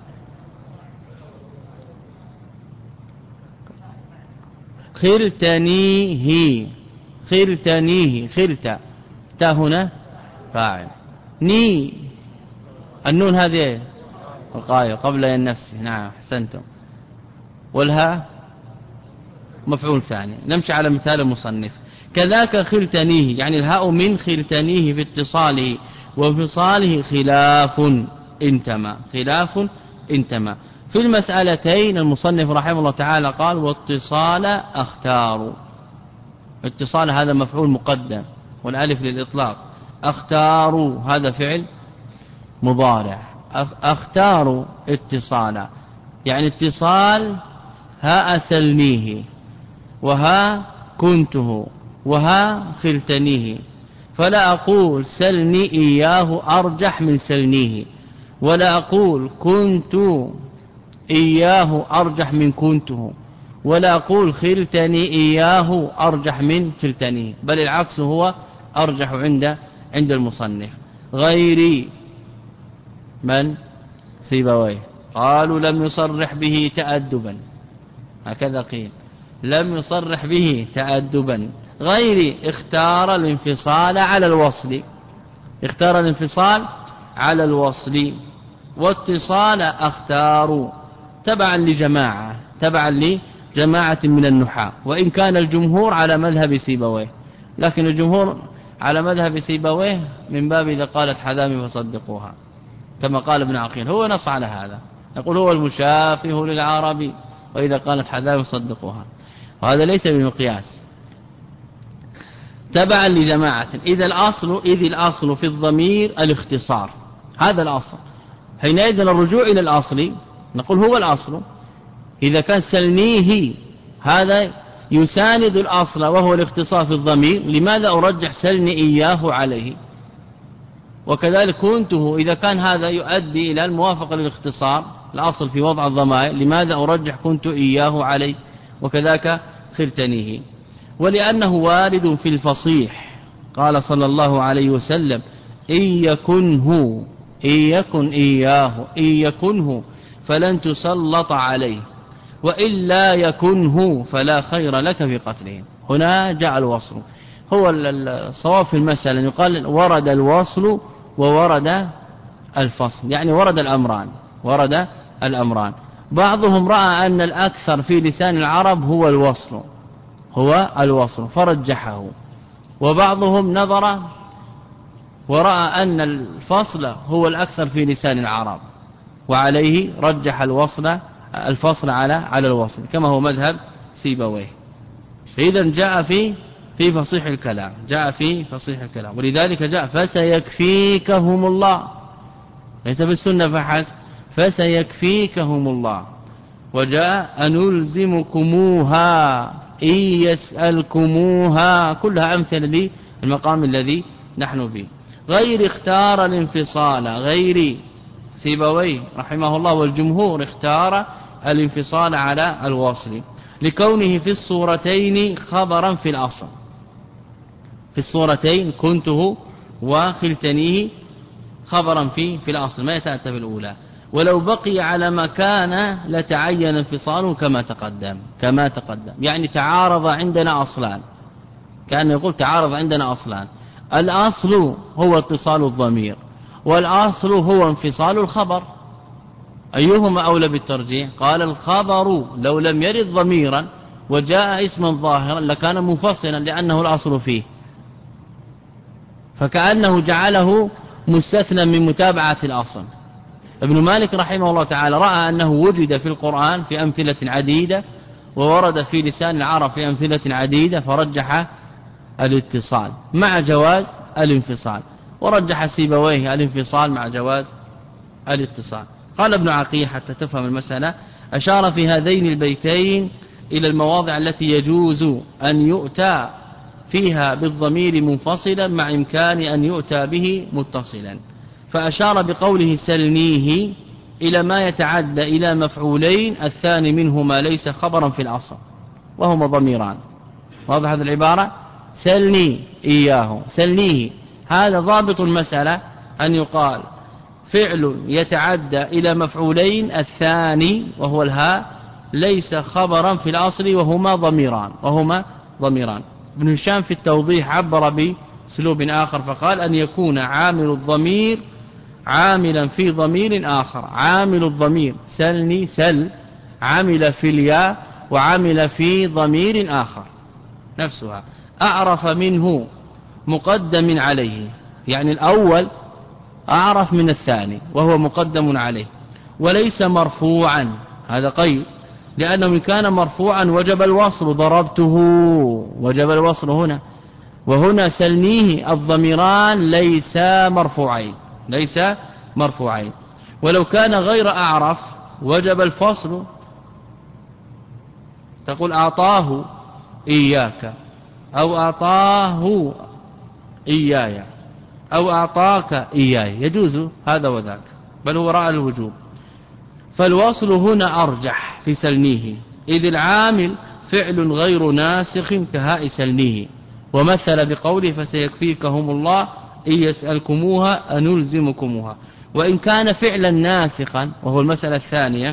خلتنيه خلتنيه خلت، تاء هنا فاعل. ني النون هذه القاية قبل النفس، نعم احسنتم. والها مفعول ثاني. نمشي على مثال المصنف. كذاك خلتنيه، يعني الهاء من خلتنيه في اتصاله وانفصاله خلاف انتمى، خلاف انتمى. في المسألتين المصنف رحمه الله تعالى قال واتصال اختار. اتصال هذا مفعول مقدم والالف للإطلاق، اختار هذا فعل مضارع. اختار اتصالا، يعني اتصال ها سلنيه وها كنته وها خلتنيه، فلا أقول سلني إياه أرجح من سلنيه، ولا أقول كنت إياه أرجح من كنته، ولا أقول خلتني إياه أرجح من خلتنيه، بل العكس هو أرجح عند عند المصنف. غيري من سيبويه قالوا لم يصرح به تأدبا، هكذا قيل، لم يصرح به تأدبا. غيري اختار الانفصال على الوصل، اختار الانفصال على الوصل. واتصال اختار تبعا لجماعة، تبعا لجماعة من النحاة، وإن كان الجمهور على مذهب سيبويه، لكن الجمهور على مذهب سيبويه من باب إذا قالت حذامي فصدقوها، كما قال ابن عقيل، هو نص على هذا، يقول هو المشافه للعربي، وإذا قالت حذامي فصدقوها، وهذا ليس بمقياس. تبعا لجماعة، إذا الأصل إذ الأصل في الضمير الاختصار، هذا الأصل. حينئذ الرجوع إلى الأصل نقول هو الأصل. إذا كان سلنيه هذا يساند الأصل وهو الاختصار في الضمير، لماذا أرجح سلني إياه عليه؟ وكذلك كنته إذا كان هذا يؤدي إلى الموافقة للاختصار الأصل في وضع الضمائر، لماذا أرجح كنت إياه عليه؟ وكذلك خلتنيه. ولأنه وارد في الفصيح، قال صلى الله عليه وسلم إن يكنه إن يكن إياه إن يكنه فلن تسلط عليه، وإلا يكنه فلا خير لك في قتله. هنا جاء الوصل، هو الصواب في المسألة يقال ورد الوصل وورد الفصل، يعني ورد الأمران، ورد الأمران. بعضهم رأى أن الأكثر في لسان العرب هو الوصل، هو الوصل فرجحه، وبعضهم نظر ورأى أن الفصل هو الأكثر في لسان العرب، وعليه رجح الوصل الفصل على على الوصل، كما هو مذهب سيبويه. فإذا جاء في في فصيح الكلام، جاء في فصيح الكلام، ولذلك جاء فسيكفيكهم الله، ليس بالسنة فحسب، فسيكفيكهم الله. وجاء أنلزمكموها إن يسألكموها، كلها أمثلة للمقام الذي نحن فيه. غير اختار الانفصال، غير سيبويه رحمه الله والجمهور اختار الانفصال على الوصل، لكونه في الصورتين خبرا في الأصل. في الصورتين كنته وخلتنيه خبرا في في الأصل، ما يتأتى بالأولى. ولو بقي على ما كان لتعين انفصاله كما تقدم كما تقدم يعني تعارض عندنا أصلان، كان يقول تعارض عندنا أصلان، الأصل هو اتصال الضمير، والأصل هو انفصال الخبر، أيهما أولى بالترجيح؟ قال الخبر لو لم يرد ضميرا وجاء اسما ظاهرا لكان منفصلا لأنه الأصل فيه، فكأنه جعله مستثنى من متابعة الأصل. ابن مالك رحمه الله تعالى رأى أنه وجد في القرآن في أمثلة عديدة، وورد في لسان العرب في أمثلة عديدة، فرجح الاتصال مع جواز الانفصال، ورجح سيبويه الانفصال مع جواز الاتصال. قال ابن عقيل حتى تفهم المسألة: أشار في هذين البيتين إلى المواضع التي يجوز أن يؤتى فيها بالضمير منفصلا مع إمكان أن يؤتى به متصلا، فأشار بقوله سلنيه إلى ما يتعدى إلى مفعولين الثاني منهما ليس خبرا في الأصل وهما ضميران. واضح هذه العبارة؟ سلني إياه، سلنيه، هذا ضابط المسألة أن يقال فعل يتعدى إلى مفعولين الثاني وهو الهاء ليس خبرا في الأصل وهما ضميران وهما ضميران. ابن هشام في التوضيح عبر بأسلوب آخر فقال: أن يكون عامل الضمير عاملا في ضمير آخر. عامل الضمير سلني سل عمل في الياء وعمل في ضمير آخر نفسها، أعرف منه مقدم عليه، يعني الأول أعرف من الثاني وهو مقدم عليه، وليس مرفوعا، هذا قيد، لأنه إن كان مرفوعا وجب الوصل، ضربته وجب الوصل هنا، وهنا سلنيه الضميران ليس مرفوعين ليس مرفوعين. ولو كان غير أعرف وجب الفصل، تقول أعطاه إياك أو أعطاه إياي أو أعطاك إياي، يجوز هذا وذاك، بل هو رأى الوجوب. فالوصل هنا أرجح في سلنيه، إذ العامل فعل غير ناسخ كهاء سلنيه، ومثل بقوله فسيكفيكهم الله إن يسألكموها أنلزمكموها. وإن كان فعلا ناسخا وهو المسألة الثانية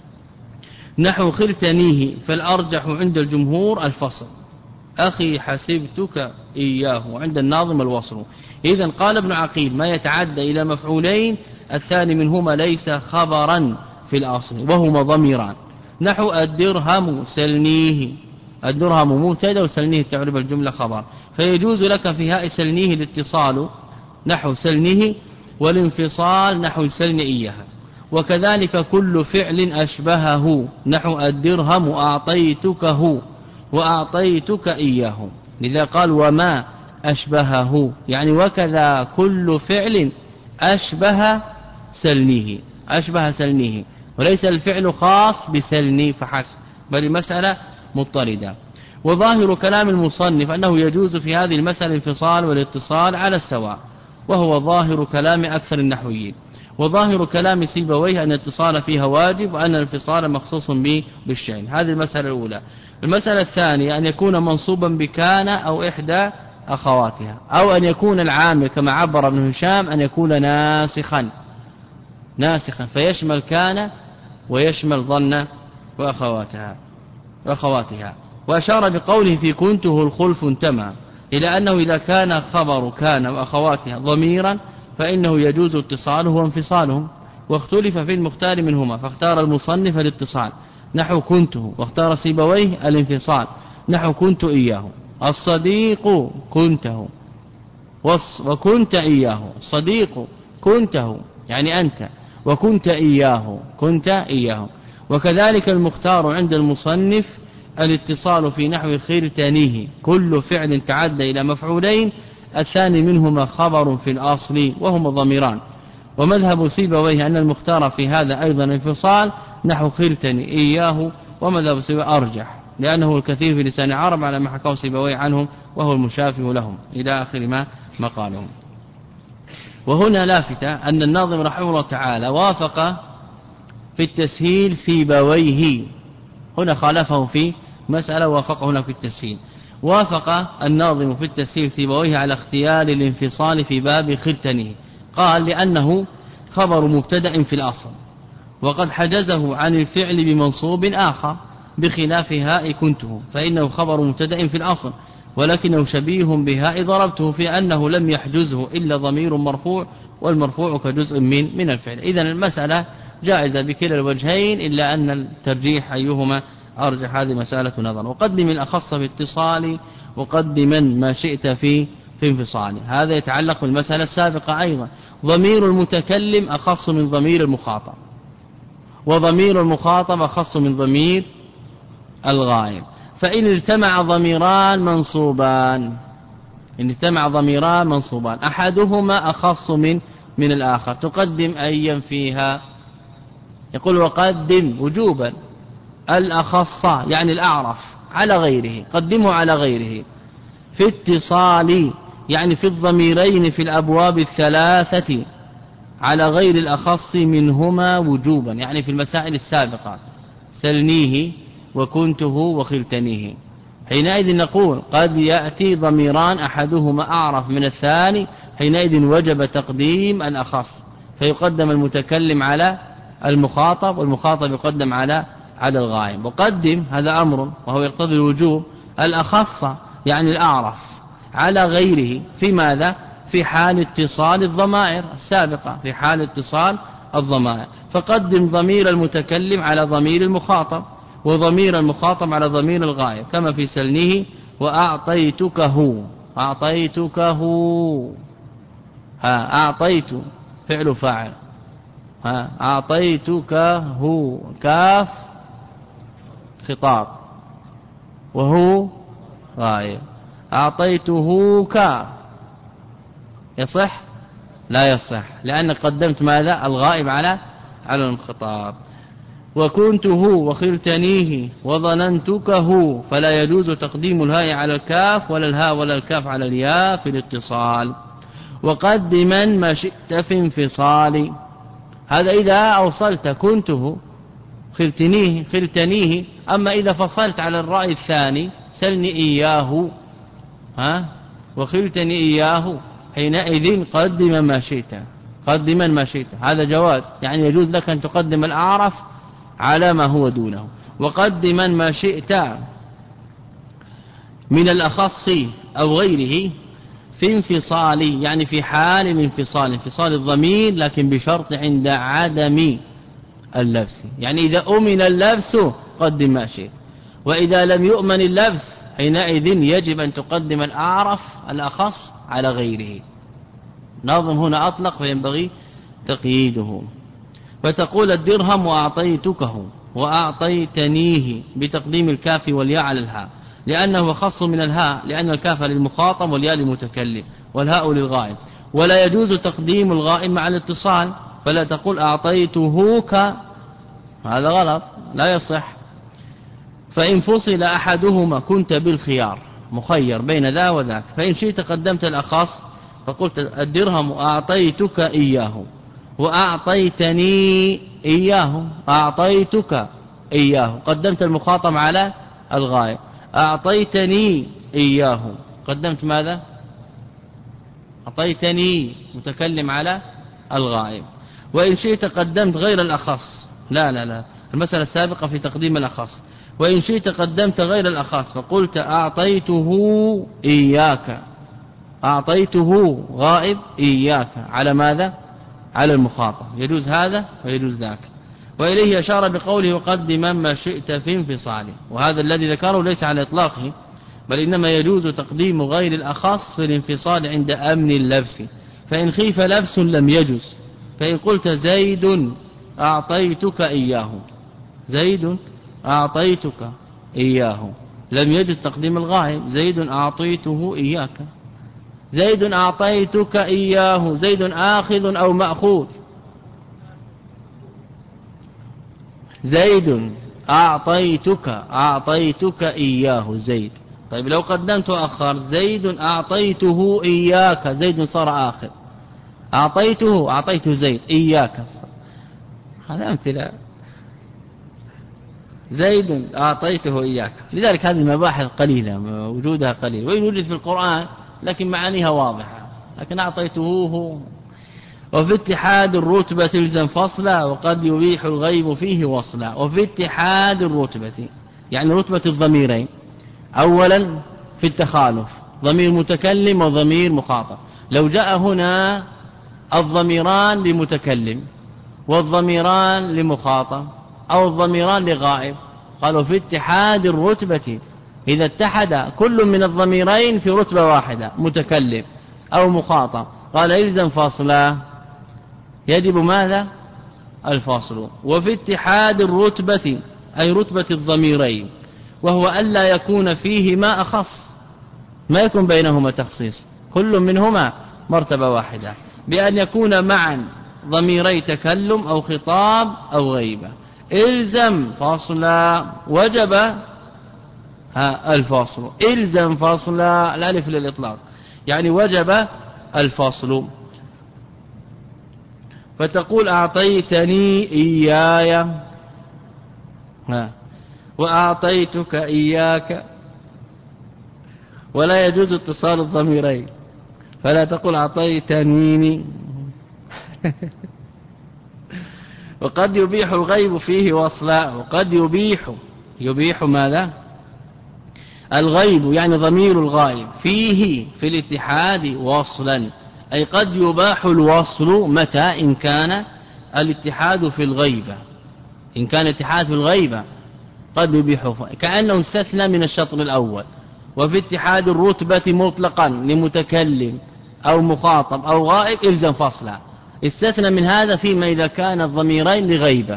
نحو خلتنيه، فالأرجح عند الجمهور الفصل، أخي حسبتك إياه، عند الناظم الوصل. إذن قال ابن عقيل: ما يتعدى إلى مفعولين الثاني منهما ليس خبرا في الأصل وهما ضميران، نحو الدرهم سلنيه، الدرهم مبتدا وسلنيه تعرب الجملة خبر، فيجوز لك في هاء سلنيه الاتصال نحو سلنيه، والانفصال نحو سلن إياها. وكذلك كل فعل أشبهه نحو الدرهم أعطيتكه وأعطيتك إياه، لذا قال وما أشبهه، يعني وكذا كل فعل أشبه سلنيه أشبه سلنيه، وليس الفعل خاص بسلني فحسب، بل المسألة مضطردة. وظاهر كلام المصنف أنه يجوز في هذه المسألة الانفصال والاتصال على السواء، وهو ظاهر كلام أكثر النحويين. وظاهر كلام سيبويه أن الاتصال فيها واجب وأن الانفصال مخصوص به بالشأن. هذه المسألة الأولى. المسألة الثانية أن يكون منصوبا بكان أو إحدى أخواتها، أو أن يكون العامل كما عبر ابن هشام أن يكون ناسخا ناسخا فيشمل كان ويشمل ظن وأخواتها وأخواتها. وأشار بقوله في كنته الخلف انتمى إلى أنه إذا كان خبر كان وأخواتها ضميرا فإنه يجوز اتصاله وانفصالهم، واختلف في المختار منهما، فاختار المصنف الاتصال نحو كنته، واختار سيبويه الانفصال نحو كنت إياه. الصديق كنته وكنت إياه، صديق كنته يعني أنت، وكنت إياه كنت إياه. وكذلك المختار عند المصنف الاتصال في نحو خرتانيه، كل فعل تعدى إلى مفعولين الثاني منهما خبر في الأصل وهما ضميران. ومذهب سيبويه أن المختار في هذا أيضا انفصال نحو خرتني إياه، ومذهب سيبويه أرجح لأنه الكثير في لسان العرب على ما حكاه سيبويه عنهم وهو المشافه لهم إلى آخر ما مقالهم. وهنا لافتة أن الناظم رحمه الله تعالى وافق في التسهيل سيبويه، هنا خالفه في مسألة وافقه هنا في التسهيل. وافق الناظم في التسهيل سيبويه على اختيار الانفصال في باب خرتنه، قال لأنه خبر مبتدأ في الأصل، وقد حجزه عن الفعل بمنصوب آخر بخلاف هاء كنته، فإنه خبر مبتدأ في الأصل ولكنه شبيه بهاء ضربته في أنه لم يحجزه إلا ضمير مرفوع، والمرفوع كجزء من من الفعل. إذن المسألة جائزة بكلا الوجهين، إلا أن الترجيح أيهما أرجح هذه مسألة نظر. وقدم الأخص في اتصال وقدما ما شئت في في انفصال، هذا يتعلق بالمسألة السابقة أيضا. ضمير المتكلم أخص من ضمير المخاطب، وضمير المخاطب أخص من ضمير الغائب. فإن اجتمع ضميران منصوبان إن اجتمع ضميران منصوبان أحدهما أخص من من الآخر، تقدم أيا فيها يقول وقدم وجوبا الأخص يعني الأعرف على غيره، قدمه على غيره. في اتصال يعني في الضميرين في الأبواب الثلاثة على غير الأخص منهما وجوبا، يعني في المسائل السابقة سلنيه وكنته وخلتنيه. حينئذ نقول قد يأتي ضميران أحدهما أعرف من الثاني، حينئذ وجب تقديم الأخص، فيقدم المتكلم على المخاطب والمخاطب يقدم على على الغائب. وقدم هذا أمر وهو يقتضي الوجوب الأخص يعني الأعرف على غيره في ماذا؟ في حال اتصال الضمائر السابقة، في حال اتصال الضمائر، فقدم ضمير المتكلم على ضمير المخاطب وضمير المخاطب على ضمير الغائب، كما في سلنيه وأعطيتكه. أعطيتكه ها أعطيت فعل فاعل، ها أعطيتكه كاف خطاب وهو غائب. أعطيته كاف يصح؟ لا يصح، لأن قدمت ماذا؟ الغائب على على الخطاب. وكنته وخلتنيه وظننتكه، فلا يجوز تقديم الهاء على الكاف ولا الهاء ولا الكاف على الياء في الاتصال. وقدما ما شئت في انفصال، هذا إذا أوصلت كنته خلتنيه خلتنيه. أما إذا فصلت على الرأي الثاني سلني إياه ها وخلتني إياه، حينئذ قدم ما شئت قدما ما شئت، هذا جواز، يعني يجوز لك أن تقدم الأعرف على ما هو دونه. وقدما ما شئت من الأخص أو غيره في انفصال، يعني في حال الانفصال، انفصال الضمير، لكن بشرط عند عدم اللبس، يعني إذا أمن اللبس قدم ما شئت، وإذا لم يؤمن اللبس حينئذ يجب أن تقدم الأعرف الأخص على غيره. ناظم هنا أطلق فينبغي تقييده، فتقول الدرهم وأعطيتكه وأعطيتنيه بتقديم الكاف والياء على الهاء، لأنه خص من الهاء، لأن الكاف للمخاطب والياء للمتكلم والهاء للغائب. ولا يجوز تقديم الغائب مع الاتصال، فلا تقول أعطيته ك، هذا غلط لا يصح. فإن فصل أحدهما كنت بالخيار مخير بين ذا وذاك، فإن شئت قدمت الأخص فقلت الدرهم أعطيتك إياه وأعطيتني إياه، أعطيتك إياه قدمت المخاطب على الغائب، أعطيتني إياه قدمت ماذا؟ أعطيتني متكلم على الغائب. وإن شئت قدمت غير الأخص، لا لا لا المسألة السابقة في تقديم الأخص. وإن شئت قدمت غير الأخص فقلت أعطيته إياك، أعطيته غائب إياك على ماذا؟ على المخاطب، يجوز هذا ويجوز ذاك. وإليه أشار بقوله وقدم ما شئت في انفصاله، وهذا الذي ذكره ليس على إطلاقه، بل إنما يجوز تقديم غير الأخص في الانفصال عند أمن اللبس، فإن خيف لبس لم يجوز. فإن قلت زيد أعطيتك إياه، زيد أعطيتك إياه لم يجوز تقديم الغائب، زيد أعطيته إياك، زيد أعطيتك إياه، زيد آخذ أو مأخوذ، زيد أعطيتك أعطيتك إياه زيد. طيب لو قدمت أخر زيد أعطيته إياك، زيد صار آخر، أعطيته أعطيت زيد إياك، هذا أمثلة، زيد أعطيته إياك. لذلك هذه المباحث قليلة وجودها قليل، وإن وجد في القرآن لكن معانيها واضحة، لكن أعطيته هو. وفي اتحاد الرتبة تلزم فصلا، وقد يبيح الغيب فيه وصلا. وفي اتحاد الرتبة يعني رتبة الضميرين، أولا في التخالف ضمير متكلم وضمير مخاطب، لو جاء هنا الضميران لمتكلم والضميران لمخاطب أو الضميران لغائب، قالوا في اتحاد الرتبة، إذا اتحد كل من الضميرين في رتبة واحدة متكلم أو مخاطب، قال يلزم فاصلا، يجب ماذا؟ الفاصل. وفي اتحاد الرتبة أي رتبة الضميرين، وهو ألا يكون فيهما أخص، ما يكون بينهما تخصيص، كل منهما مرتبة واحدة، بأن يكون معا ضميري تكلم أو خطاب أو غيبة. إلزم فاصلا وجب ها الفاصل، إلزم فاصلا الألف للإطلاق، يعني وجب الفاصل. فتقول أعطيتني إياي ها وأعطيتك إياك، ولا يجوز اتصال الضميرين، فلا تقول أعطيتنيني. وقد يبيح الغيب فيه وصلا، وقد يبيح يبيح ماذا؟ الغيب يعني ضمير الغائب فيه في الاتحاد وصلا، أي قد يباح الوصل متى؟ إن كان الاتحاد في الغيبة، إن كان الاتحاد في الغيبة قد يبيح، كأنه استثنى من الشطر الأول. وفي اتحاد الرتبة مطلقا لمتكلم أو مخاطب أو غائب إلزم فصلا، استثنى من هذا فيما إذا كان الضميرين لغيبة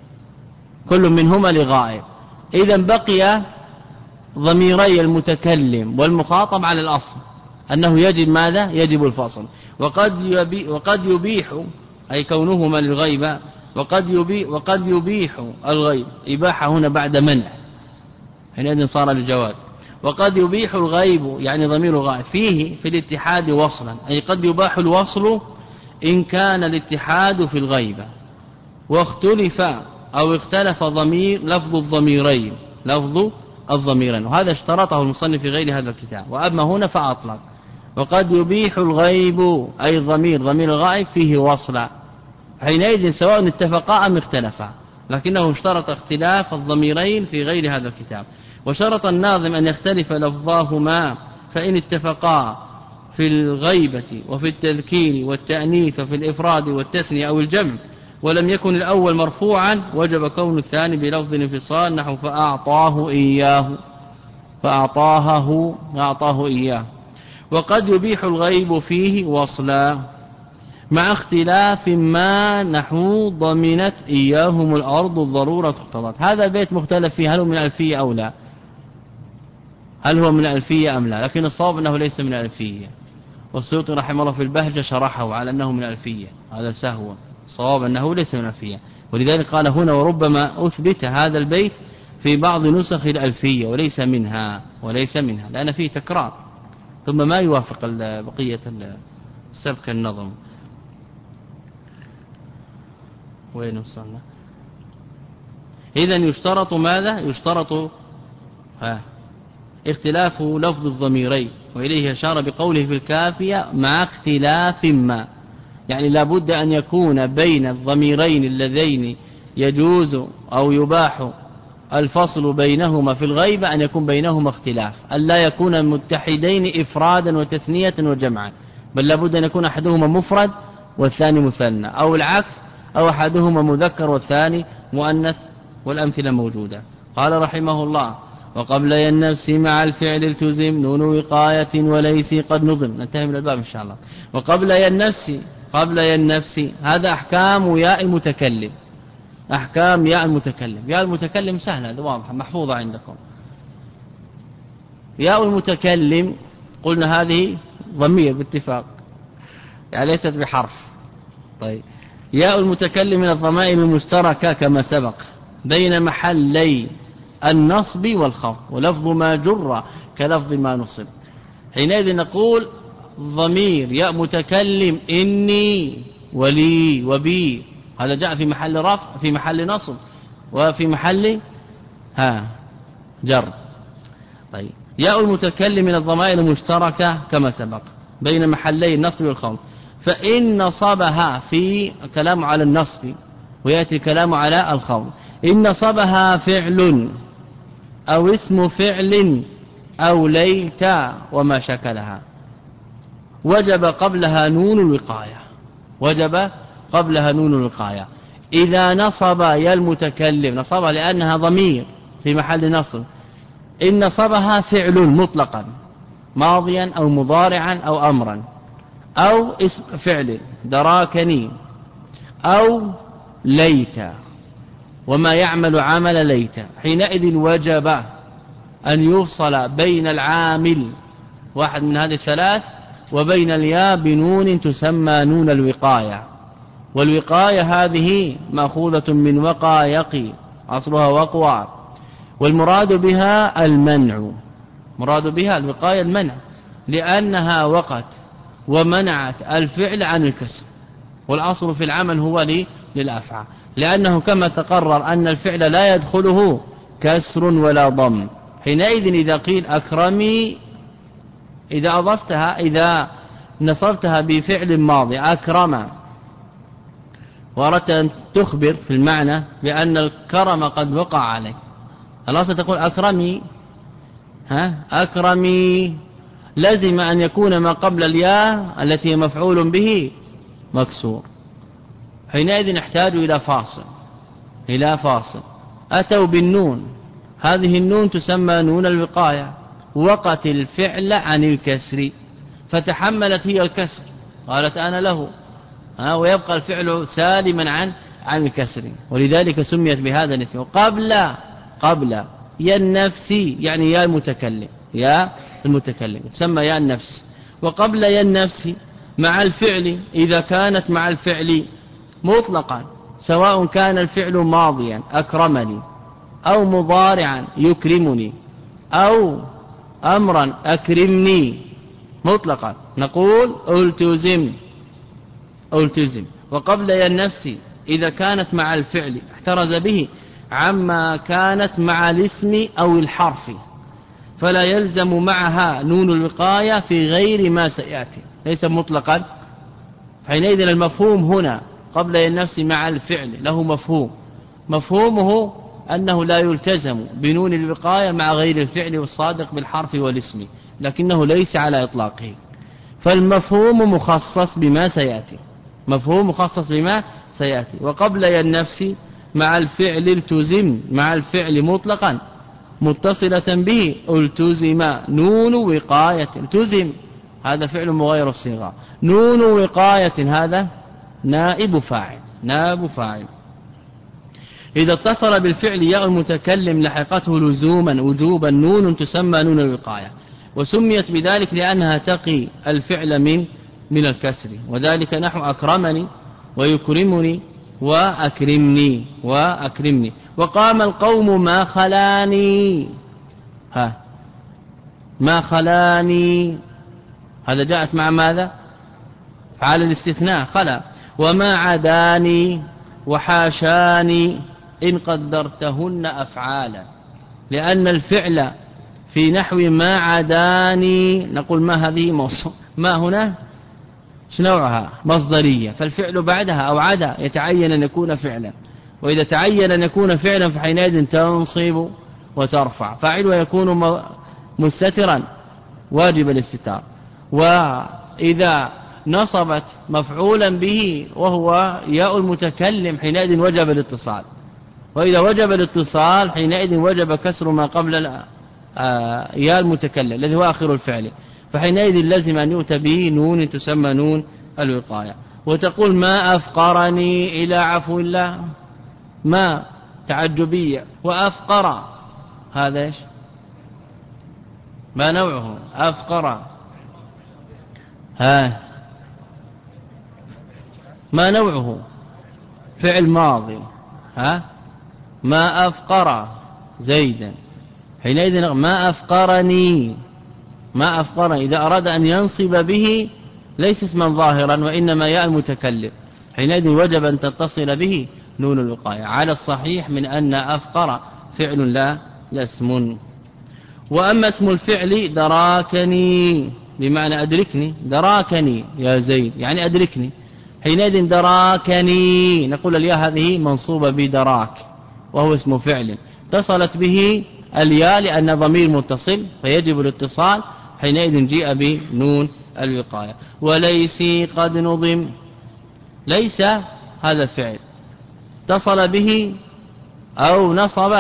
كل منهما لغائب، إذا بقي ضميري المتكلم والمخاطب على الأصل أنه يجب ماذا؟ يجب الفصل. وقد يبيح, وقد يبيح أي كونهما للغيبة، وقد يبيح, وقد يبيح الغيب، إباحة هنا بعد منع حينئذ صار للجواز. وقد يبيح الغيب يعني ضمير الغائب فيه في الاتحاد وصلا، أي قد يباح الوصل إن كان الاتحاد في الغيبة، واختلف أو اختلف ضمير لفظ الضميرين لفظ الضميرين، وهذا اشترطه المصنف في غير هذا الكتاب، وأما هنا فأطلق. وقد يبيح الغيب أي ضمير ضمير الغائب فيه وصلا، حينئذ سواء اتفقا أم اختلفا، لكنه اشترط اختلاف الضميرين في غير هذا الكتاب. وشرط الناظم أن يختلف لفظاهما، فإن اتفقا في الغيبة وفي التذكير والتأنيث وفي الإفراد والتثنية أو الجمع، ولم يكن الأول مرفوعا وجب كون الثاني بلفظ انفصال، نحو فأعطاه إياه فأعطاهه أعطاه إياه. وقد يبيح الغيب فيه وصلا مع اختلاف ما، نحو ضمنت إياهم الأرض الضرورة اقتضت. هذا بيت مختلف فيه، هل هو من الألفية أو لا؟ هل هو من الألفية أم لا؟ لكن الصواب أنه ليس من الألفية، والسيوطي رحمه الله في البهجة شرحه على أنه من الألفية، هذا سهو، الصواب أنه ليس من الألفية. ولذلك قال هنا وربما أثبت هذا البيت في بعض نسخ الألفية وليس منها وليس منها لأن فيه تكرار، ثم ما يوافق بقية السبك النظم. وين وصلنا؟ إذن يشترط ماذا؟ يشترط ها اختلاف لفظ الضميرين، وإليه أشار بقوله في الكافية مع اختلاف ما، يعني لا بد أن يكون بين الضميرين اللذين يجوز أو يباح الفصل بينهما في الغيبة أن يكون بينهما اختلاف، أن لا يكون متحدين إفرادا وتثنية وجمعا، بل لا بد أن يكون أحدهما مفرد والثاني مثنى، أو العكس، أو أحدهما مذكر والثاني مؤنث، والأمثلة موجودة. قال رحمه الله وقبل النفس مع الفعل التزم نون وقاية وليس قد نظم. ننتهي من الباب إن شاء الله. وقبل النفس قبل النفس هذا أحكام ياء المتكلم، أحكام ياء المتكلم. ياء المتكلم سهلة، هذا واضح محفوظة عندكم. ياء المتكلم قلنا هذه ضمير باتفاق، يعني ليست بحرف. طيب ياء المتكلم من الضمائر المشتركة كما سبق بين محلي النصب والخفض، ولفظ ما جر كلفظ ما نصب. حينئذ نقول ضمير ياء متكلم إني ولي وبي، هذا جاء في محل رفع في محل نصب وفي محل ها جر. طيب ياء المتكلم من الضمائر المشتركة كما سبق بين محلي النصب والخفض، فإن نصبها في كلام على النصب ويأتي الكلام على الخفض، إن نصبها فعل أو اسم فعل أو ليت وما شكلها وجب قبلها نون الوقاية، وجب قبلها نون الوقاية. إذا نصب يا المتكلم نصبها لأنها ضمير في محل نصب، إن نصبها فعل مطلقا ماضيا أو مضارعا أو أمرا، أو اسم فعل دراكني، أو ليت وما يعمل عمل ليت، حينئذ وجب أن يفصل بين العامل واحد من هذه الثلاث وبين الياء بنون تسمى نون الوقاية، والوقاية هذه مأخوذة من وقايق أصلها وقوى، والمراد بها المنع، مراد بها الوقاية المنع، لأنها وقت ومنعت الفعل عن الكسر، والأصل في العمل هو للأفعال، لأنه كما تقرر أن الفعل لا يدخله كسر ولا ضم. حينئذ إذا قيل أكرمي، إذا أضفتها إذا نصبتها بفعل ماضي أكرم، وأردت أن تخبر في المعنى بأن الكرم قد وقع عليك، الأصل تقول أكرمي، ها أكرمي، لازم أن يكون ما قبل الياء التي مفعول به مكسور. حينئذ نحتاج إلى فاصل، إلى فاصل. أتوا بالنون، هذه النون تسمى نون الوقاية، وقت الفعل عن الكسر، فتحملت هي الكسر، قالت أنا له، ها ويبقى الفعل سالما عن عن الكسر، ولذلك سميت بهذا الاسم. قبل قبل يا النفس، يعني يا المتكلم، يا المتكلم تسمى يا النفس. وقبل يا النفس مع الفعل، إذا كانت مع الفعل مطلقا، سواء كان الفعل ماضيا أكرمني، أو مضارعا يكرمني، أو أمرا أكرمني مطلقا، نقول التزم التزم. وقبل يا النفس إذا كانت مع الفعل احترز به عما كانت مع الاسم أو الحرف، فلا يلزم معها نون الوقاية في غير ما سيأتي، ليس مطلقا. حينئذ المفهوم هنا قبل النفس مع الفعل له مفهوم، مفهومه أنه لا يلتزم بنون الوقاية مع غير الفعل والصادق بالحرف والاسم، لكنه ليس على إطلاقه، فالمفهوم مخصص بما سيأتي، مفهوم مخصص بما سيأتي. وقبل النفس مع الفعل التزم، مع الفعل مطلقا متصلة به التزم نون وقاية، التزم هذا فعل مغير الصيغة، نون وقاية هذا نائب فاعل، نائب فاعل. إذا اتصل بالفعل ياء المتكلم لحقته لزوما وجوبا نون تسمى نون الوقاية، وسميت بذلك لأنها تقي الفعل من من الكسر، وذلك نحو أكرمني ويكرمني وأكرمني وأكرمني. وقام القوم ما خلاني، ها ما خلاني هذا جاءت مع ماذا؟ فعل الاستثناء خلا. وما عداني وحاشاني إن قدرتهن أفعالا، لأن الفعل في نحو ما عداني نقول ما هذه موصول، ما هنا شنوعها مصدرية، فالفعل بعدها أو عدا يتعين أن يكون فعلا، وإذا تعين أن يكون فعلا فحينئذ تنصب وترفع، فاعله يكون مستترا واجب الاستتار. وإذا نصبت مفعولا به وهو ياء المتكلم حينئذ وجب الاتصال، وإذا وجب الاتصال حينئذ وجب كسر ما قبل ياء المتكلم الذي هو آخر الفعل، فحينئذ لازم أن يؤتى به نون تسمى نون الوقاية. وتقول ما أفقرني إلى عفو الله، ما تعجبية، وأفقر هذا إيش؟ ما نوعه؟ أفقر، ها ما نوعه؟ فعل ماضي، ها ما أفقر زيدا، حينئذ ما أفقرني، ما أفقر إذا أراد أن ينصب به ليس اسما ظاهرا وإنما ياء المتكلم، حينئذ وجب أن تتصل به نون الوقاية على الصحيح من أن أفقر فعل لا لا اسم. وأما اسم الفعل دراكني بمعنى أدركني، دراكني يا زيد يعني أدركني، حينئذ دراكني نقول الياء هذه منصوبة بدراك وهو اسم فعل، اتصلت به الياء لأن ضمير متصل فيجب الاتصال، حينئذ جيء بنون الوقاية. وليسي قد نظم، ليس هذا الفعل اتصل به أو نصب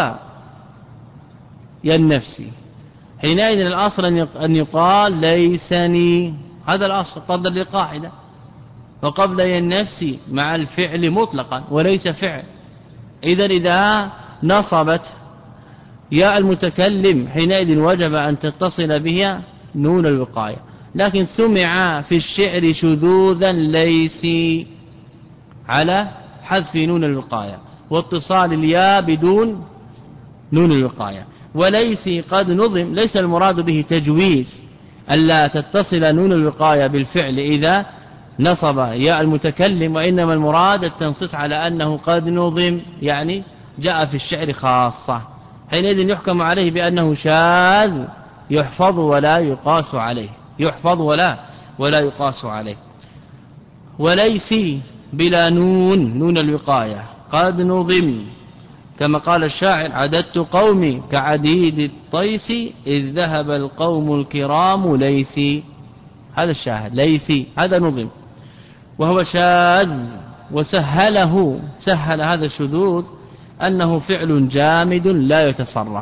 يا النفس، حينئذ الأصل أن يقال ليسني، هذا الأصل قدر للقاعدة. وقبل يا النفس مع الفعل مطلقا وليس فعل، إذا إذا نصبت يا المتكلم حينئذ وجب أن تتصل بها نون الوقاية. لكن سمع في الشعر شذوذا ليسي، على حذف نون الوقاية واتصال الياء بدون نون الوقاية. وليس قد نظم ليس المراد به تجويز ألا تتصل نون الوقاية بالفعل إذا نصب ياء المتكلم، وإنما المراد التنصيص على أنه قد نظم، يعني جاء في الشعر خاصة، حينئذ يحكم عليه بأنه شاذ يحفظ ولا يقاس عليه، يحفظ ولا ولا يقاس عليه. وليس بلا نون نون الوقاية قد نظم، كما قال الشاعر: عددت قومي كعديد الطيس إذ ذهب القوم الكرام ليسي. هذا الشاهد ليس، هذا نظم وهو شاذ. وسهله سهل هذا الشذوذ أنه فعل جامد لا يتصرف،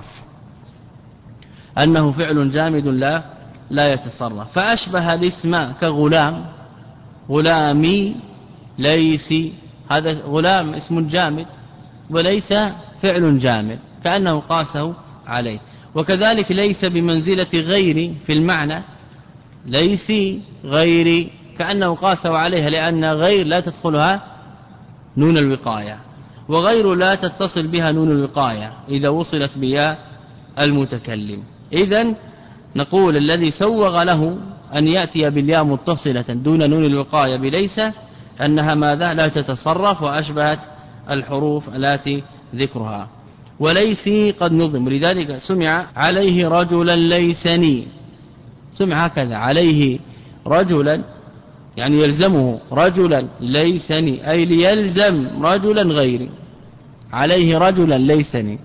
أنه فعل جامد لا لا يتصرف، فأشبه الاسم كغلام، غلامي ليس، هذا غلام اسم جامد وليس فعل جامد كأنه قاسه عليه. وكذلك ليس بمنزلة غير في المعنى، ليس غير كأنه قاسه عليها، لأن غير لا تدخلها نون الوقاية، وغير لا تتصل بها نون الوقاية إذا وصلت بياء المتكلم. إذن نقول الذي سوغ له أن يأتي بالياء متصلة دون نون الوقاية بليس أنها ماذا لا تتصرف وأشبهت الحروف التي ذكرها. وليس قد نظم، لذلك سمع عليه رجلا ليسني، سمع هكذا عليه رجلا يعني يلزمه رجلا ليسني، أي ليلزم رجلا غيري، عليه رجلا ليسني،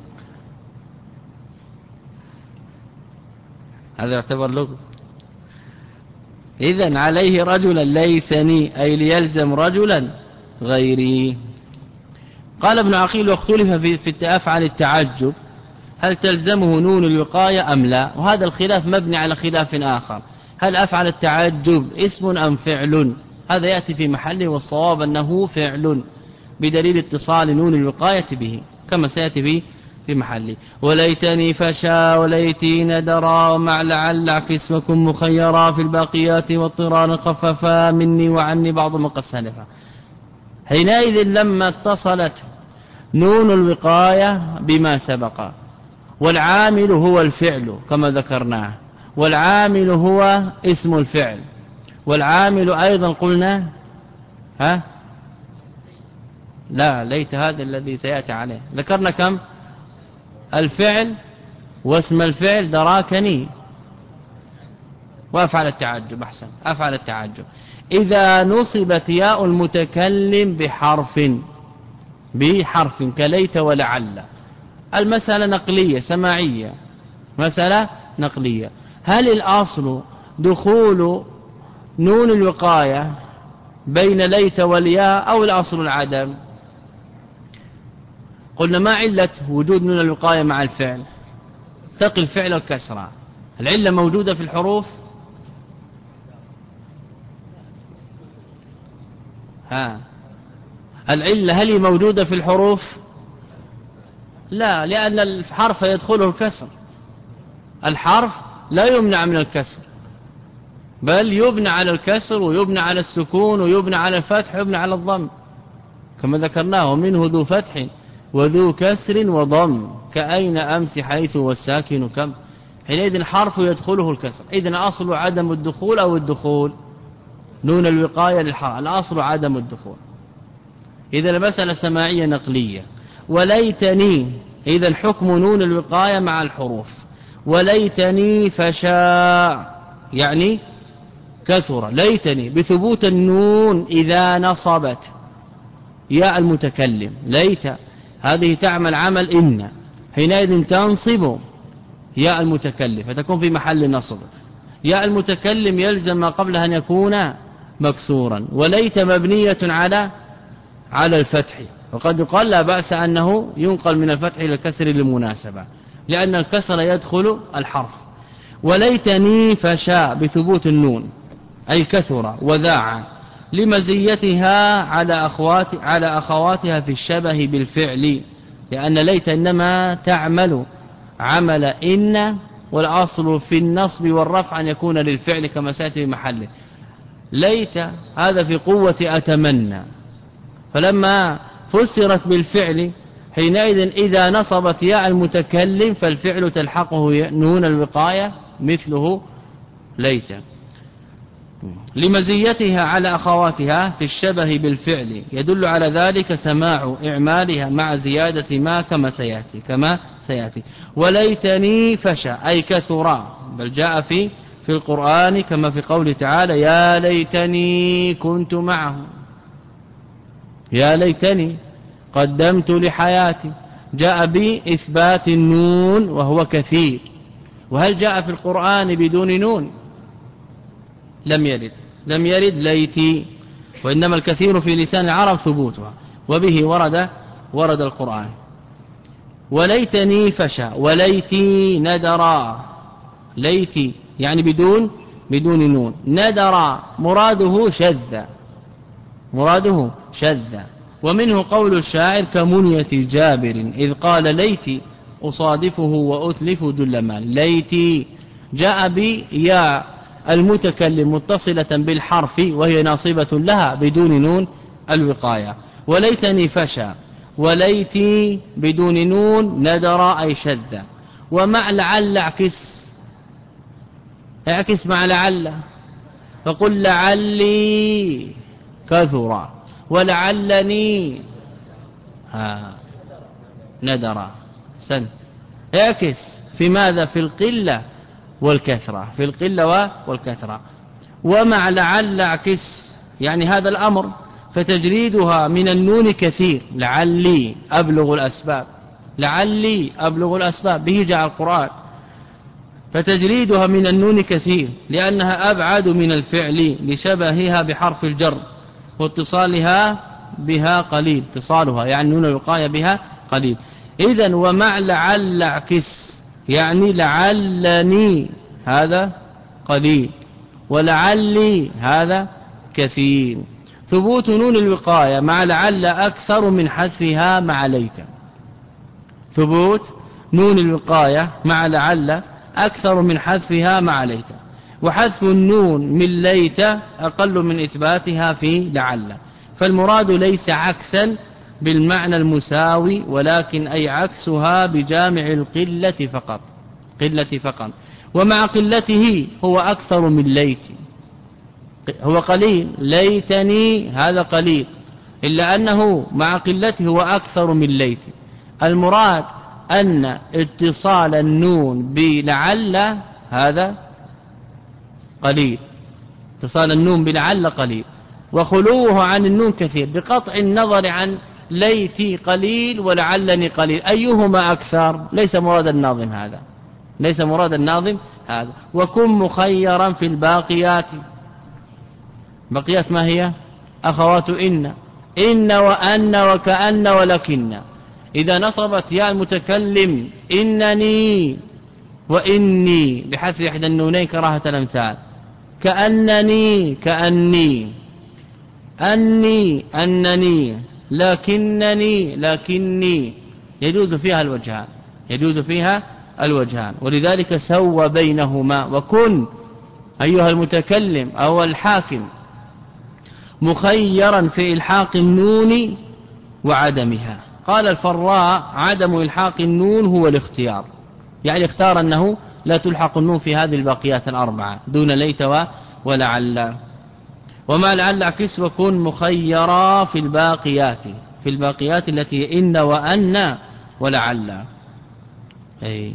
هذا يعتبر لغة. إذن عليه رجلا ليسني أي ليلزم رجلا غيري. قال ابن عقيل: واختلف في, في أفعال التعجب هل تلزمه نون الوقاية أم لا، وهذا الخلاف مبني على خلاف آخر، هل أفعل التعجب اسم أم فعل؟ هذا يأتي في محله، والصواب أنه فعل بدليل اتصال نون الوقاية به كما سيأتي به في محله. وليتني فشا وليتي ندرا ومع لعل عكس وكن مخيرا في الباقيات والطران خففا مني وعني بعض من قد سلفا. حينئذ لما اتصلت نون الوقاية بما سبق، والعامل هو الفعل كما ذكرناه، والعامل هو اسم الفعل، والعامل أيضا قلنا ها لا ليت هذا الذي سيأتي عليه، ذكرنا كم؟ الفعل واسم الفعل دراكني وأفعل التعجب. أحسن، أفعل التعجب إذا نصبت ياء المتكلم بحرف بحرف كليت ولعل. المسألة نقلية سماعية، مسألة نقلية. هل الأصل دخول نون الوقاية بين ليت والياء أو الأصل العدم؟ قلنا ما علة وجود نون الوقاية مع الفعل؟ تقي الفعل والكسرة. العلة موجودة في الحروف؟ ها العلة هل هي موجودة في الحروف؟ لا، لأن الحرف يدخله الكسر، الحرف لا يمنع من الكسر، بل يبنى على الكسر ويبنى على السكون ويبنى على الفتح ويبنى على الضم كما ذكرناه، منه ذو فتح وذو كسر وضم كأين أمس حيث والساكن كم. حينئذ الحرف يدخله الكسر. إذن أصل عدم الدخول أو الدخول نون الوقاية للحرف، الأصل عدم الدخول. إذن المسألة سماعية نقلية. وليتني إذن حكم نون الوقاية مع الحروف. وليتني فشاء يعني كثر، ليتني بثبوت النون إذا نصبت ياء المتكلم، ليت هذه تعمل عمل إن، حينئذ تنصب ياء المتكلم فتكون في محل نصب. ياء المتكلم يلزم ما قبلها أن يكون مكسورا، وليت مبنية على على الفتح، وقد يقال لا بأس أنه ينقل من الفتح إلى الكسر للمناسبة لأن الكسر يدخل الحرف. وليتني فشاء بثبوت النون أي كثر وذاع لمزيتها على أخوات على أخواتها في الشبه بالفعل، لأن ليت إنما تعمل عمل إن، والأصل في النصب والرفع أن يكون للفعل كما سيأتي بمحله. ليت هذا في قوة أتمنى، فلما فسرت بالفعل حينئذ إذا نصبت ياء المتكلم فالفعل تلحقه نون الوقاية مثله ليت، لمزيتها على أخواتها في الشبه بالفعل. يدل على ذلك سماع إعمالها مع زيادة ما كما سيأتي كما سيأتي وليتني فشى أي كثرا، بل جاء في في القرآن كما في قوله تعالى يا ليتني كنت معه، يا ليتني قدمت لحياتي، جاء بإثبات النون وهو كثير. وهل جاء في القرآن بدون نون؟ لم يرد لم يرد ليتي، وإنما الكثير في لسان العرب ثبوتها، وبه ورد ورد القرآن. وليتني فشى وليتي ندرا، ليتي يعني بدون بدون نون، ندرا مراده شذ، مراده شذ. ومنه قول الشاعر كمنية جابر إذ قال ليتي أصادفه وأتلف جل مال، ليتي جاء بيا المتكلم متصلة بالحرف وهي ناصبة لها بدون نون الوقاية. وليتني فشى وليتي بدون نون ندر أي شذ. ومع لعل اعكس، اعكس مع لعل، فقل لعلي كثر ولعلني ها ندر سن، اعكس في ماذا؟ في القلة والكثرة، في القلة والكثرة. ومع لعل اعكس يعني هذا الأمر، فتجريدها من النون كثير، لعلي أبلغ الأسباب، لعلي أبلغ الأسباب، به جاء القرآن. فتجريدها من النون كثير لأنها أبعد من الفعل لشبهها بحرف الجر، واتصالها بها قليل، اتصالها يعني نون الوقاية بها قليل. إذن ومع لعل اعكس يعني لعلني هذا قليل ولعلي هذا كثير. ثبوت نون الوقاية مع لعل أكثر من حذفها مع ليت، ثبوت نون الوقاية مع لعل أكثر من حذفها مع ليت، وحذف النون من ليت أقل من إثباتها في لعل. فالمراد ليس عكسا بالمعنى المساوي، ولكن أي عكسها بجامع القلة فقط، قلة فقط. ومع قلته هو أكثر من ليت، هو قليل، ليتني هذا قليل، إلا أنه مع قلته هو أكثر من ليت. المراد أن اتصال النون بلعل هذا قليل، اتصال النون بلعل قليل، وخلوه عن النون كثير، بقطع النظر عن ليتي قليل ولعلني قليل، أيهما أكثر؟ ليس مراد الناظم هذا، ليس مراد الناظم هذا. وكن مخيرا في الباقيات، بقيات ما هي؟ أخوات إن، إن وأن وكأن ولكن. إذا نصبت يا المتكلم إنني وإني بحذف إحدى النونين كراهة الأمثال، كأنني كأني، أني أنني، لكنني لكني، يجوز فيها الوجهان، يجوز فيها الوجهان. ولذلك سوى بينهما. وكن أيها المتكلم أو الحاكم مخيرا في إلحاق النون وعدمها. قال الفراء عدم إلحاق النون هو الاختيار، يعني اختار أنه لا تلحق النون في هذه الباقيات الأربعة دون ليت ولعل. وما لعل اعكس وكن مخيرا في الباقيات، في الباقيات التي إن وأن ولعل. أي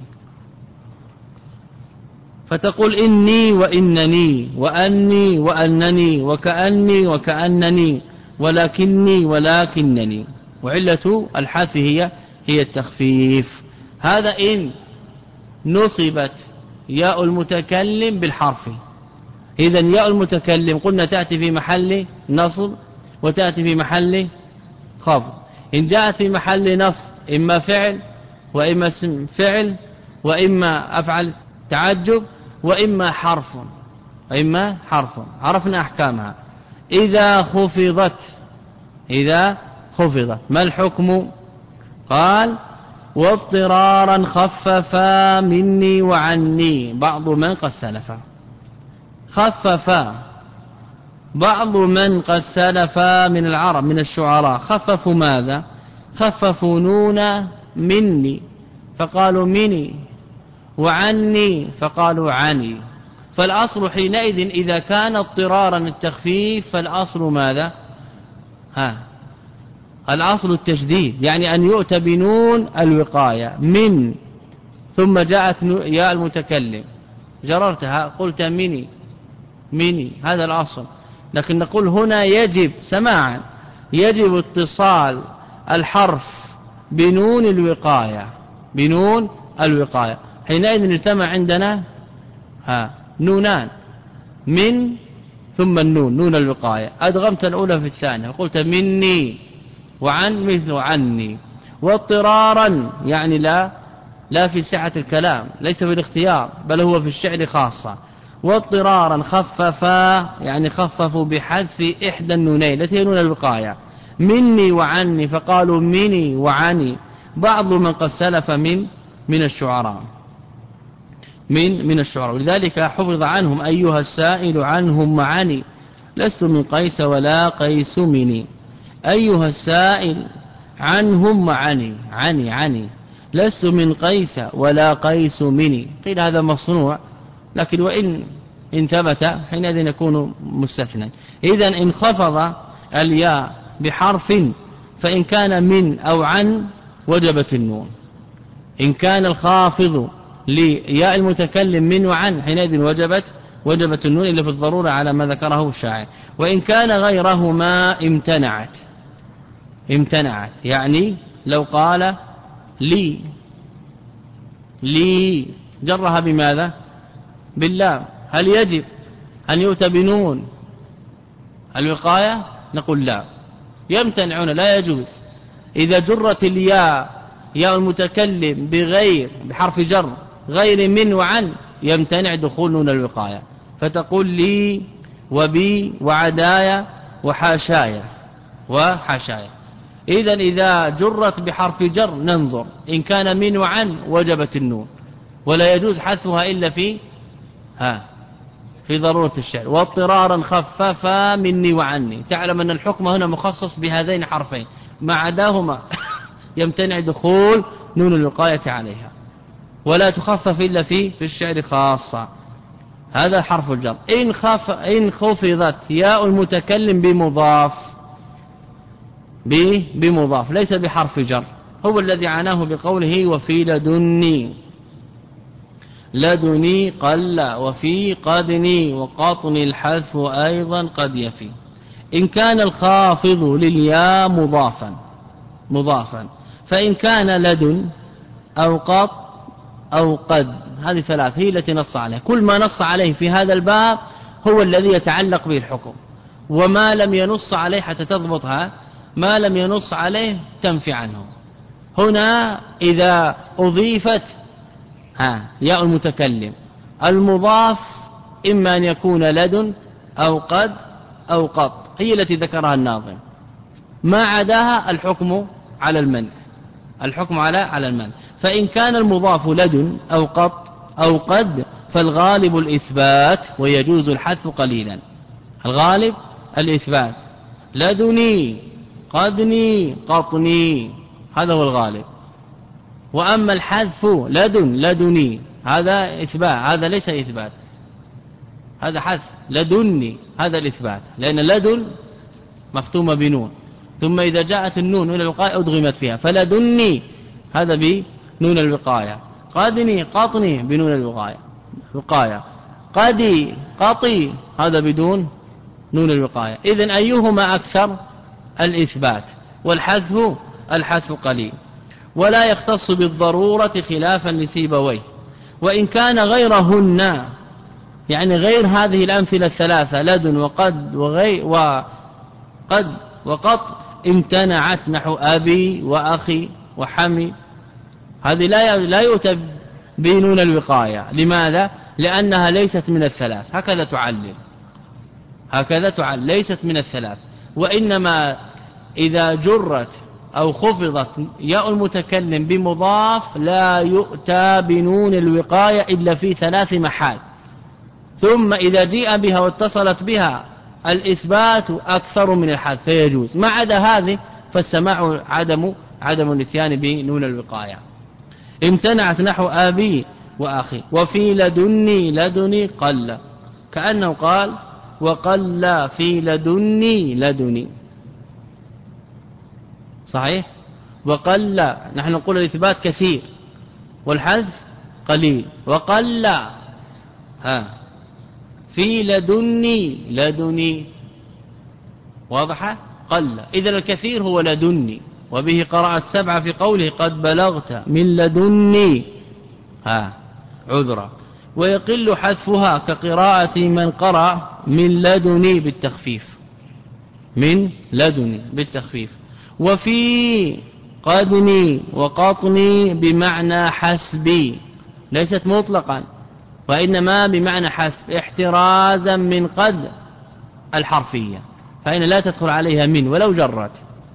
فتقول إني وإنني وأني وأنني وكأني وكأنني ولكني ولكنني. وعلة الحذف هي هي التخفيف. هذا إن نصبت ياء المتكلم بالحرف. إذن ياء المتكلم قلنا تأتي في محل نصب وتأتي في محل خفض. إن جاءت في محل نصب إما فعل وإما اسم فعل وإما أفعل تعجب وإما حرف، وإما حرف. عرفنا أحكامها. إذا خفضت، إذا خفضت ما الحكم؟ قال واضطرارا خففا مني وعني بعض من قد سلف. خففا بعض من قد سلف من العرب من الشعراء خففوا ماذا؟ خففوا نون مني فقالوا مني، وعني فقالوا عني. فالأصل حينئذ إذا كان اضطرارا التخفيف فالأصل ماذا؟ ها الأصل التشديد، يعني أن يؤتى بنون الوقاية من، ثم جاءت ياء المتكلم جررتها قلت مني مني، هذا الأصل. لكن نقول هنا يجب سماعا يجب اتصال الحرف بنون الوقاية بنون الوقاية حينئذ اجتمع عندنا ها نونان من ثم النون نون الوقاية. أدغمت الأولى في الثانية وقلت مني وعن مثل عني. واضطرارا يعني لا لا في سعة الكلام، ليس في الاختيار بل هو في الشعر خاصة. واضطرارا خففا يعني خففوا بحذف إحدى النونين التي هي نون الوقاية مني وعني فقالوا مني وعني. بعض من قد سلف من من الشعراء من من الشعراء ولذلك حفظ عنهم أيها السائل عنهم معني لست من قيس ولا قيس مني. أيها السائل عنهم معني عني عني لست من قيس ولا قيس مني. قيل هذا مصنوع لكن وإن إن ثبت حينئذ يكون مستثنى. إذن إن خفض الياء بحرف فإن كان من أو عن وجبت النون. إن كان الخافض لياء المتكلم من وعن حينئذ وجبت وجبت النون إلا في الضرورة على ما ذكره الشاعر. وإن كان غيرهما امتنعت امتنعت يعني لو قال لي لي جرها بماذا؟ بالله. هل يجب أن يؤتى بنون الوقاية؟ نقول لا، يمتنعون لا يجوز. إذا جرت الياء ياء المتكلم بغير بحرف جر غير من وعن يمتنع دخول نون الوقاية، فتقول لي وبي وعدايا وحاشايا وحاشايا. إذا إذا جرت بحرف جر ننظر إن كان من وعن وجبت النون ولا يجوز حذفها إلا في ها في ضرورة الشعر. واضطرارا خففا مني وعني. تعلم أن الحكم هنا مخصص بهذين حرفين ما عداهما يمتنع دخول نون الوقاية عليها ولا تخفف إلا في في الشعر خاصة. هذا حرف الجر. إن خف إن خفضت ياء المتكلم بمضاف بمضاف ليس بحرف جر هو الذي عناه بقوله وفي لدني لدني قل وفي قدني وقطني الحذف أيضا قد يفي. إن كان الخافض للياء مضافا مضافا فإن كان لدن أو قط أو قد هذه ثلاث هي التي نص عليها. كل ما نص عليه في هذا الباب هو الذي يتعلق به الحكم، وما لم ينص عليه حتى تضبطها ما لم ينص عليه تنفي عنه. هنا إذا أضيفت ها ياء المتكلم المضاف إما أن يكون لدن أو قد أو قط هي التي ذكرها الناظم، ما عداها الحكم على المنع الحكم على على المنع. فإن كان المضاف لدن أو قط أو قد فالغالب الإثبات ويجوز الحذف قليلا. الغالب الإثبات لدني قدني قطني هذا هو الغالب. وأما الحذف لدن لدني هذا إثبات هذا ليس إثبات هذا حذف. لدني هذا الإثبات لأن لدن مختومة بنون ثم إذا جاءت النون إلى الوقاية أدغمت فيها فلدني هذا بنون الوقاية. قدني قطني بنون الوقاية وقاية. قدي قطي هذا بدون نون الوقاية. إذن أيهما أكثر؟ الإثبات. والحذف الحذف قليل ولا يختص بالضرورة خلافا لسيبويه. وإن كان غيرهن يعني غير هذه الأمثلة الثلاثة لدن وقد وغي وقد وقط امتنعت نحو أبي وأخي وحمي هذه لا لا يؤتى بنون الوقاية. لماذا؟ لأنها ليست من الثلاث. هكذا تعلل هكذا تعلل ليست من الثلاث. وإنما إذا جرت أو خفضت ياء المتكلم بمضاف لا يؤتى بنون الوقاية إلا في ثلاث محال. ثم إذا جيء بها واتصلت بها الإثبات أكثر من الحذف فيجوز، ما عدا هذه فالسماع عدم عدم الاتيان بنون الوقاية. امتنعت نحو أبي وأخي. وفي لدني لدني قل، كأنه قال وقل في لدني لدني، صحيح؟ وقل نحن نقول الإثبات كثير والحذف قليل. وقل ها في لدني لدني، واضحة؟ قل. إذا الكثير هو لدني، وبه قرأ السبعة في قوله قد بلغت من لدني ها عذرا. ويقل حذفها كقراءة من قرأ من لدني بالتخفيف، من لدني بالتخفيف. وفي قدني وقطني بمعنى حسبي، ليست مطلقا وإنما بمعنى حسب، احترازا من قد الحرفية، فإن لا تدخل عليها من ولو جرت.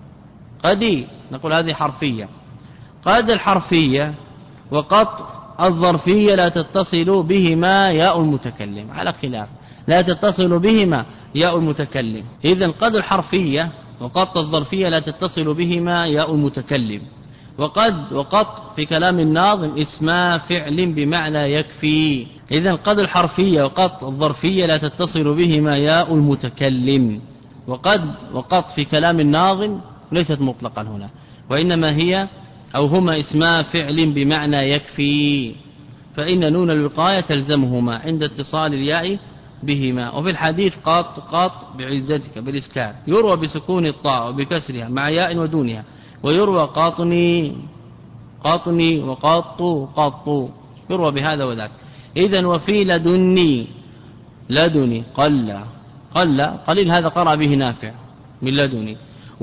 قدي نقول هذه حرفية، قد الحرفية، وقط الظرفية لا تتصل بهما ياء المتكلم، على خلاف لا تتصل بهما ياء المتكلم. إذن قد الحرفية وقط الظرفية لا تتصل بهما ياء المتكلم. وقد وقط في كلام الناظم اسما فعل بمعنى يكفي. إذن قد الحرفية وقط الظرفية لا تتصل بهما ياء المتكلم. وقد وقط في كلام الناظم ليست مطلقا هنا، وإنما هي أو هما اسما فعل بمعنى يكفي، فإن نون الوقاية تلزمهما عند اتصال الياء بهما. وفي الحديث قط قط بعزتك بالإسكان، يروى بسكون الطاء وبكسرها مع ياء ودونها، ويروى قاطني قاطني وقاط قط، يروى بهذا وذاك. إذن وفي لدني لدني قل قل قليل، هذا قرأ به نافع من لدني.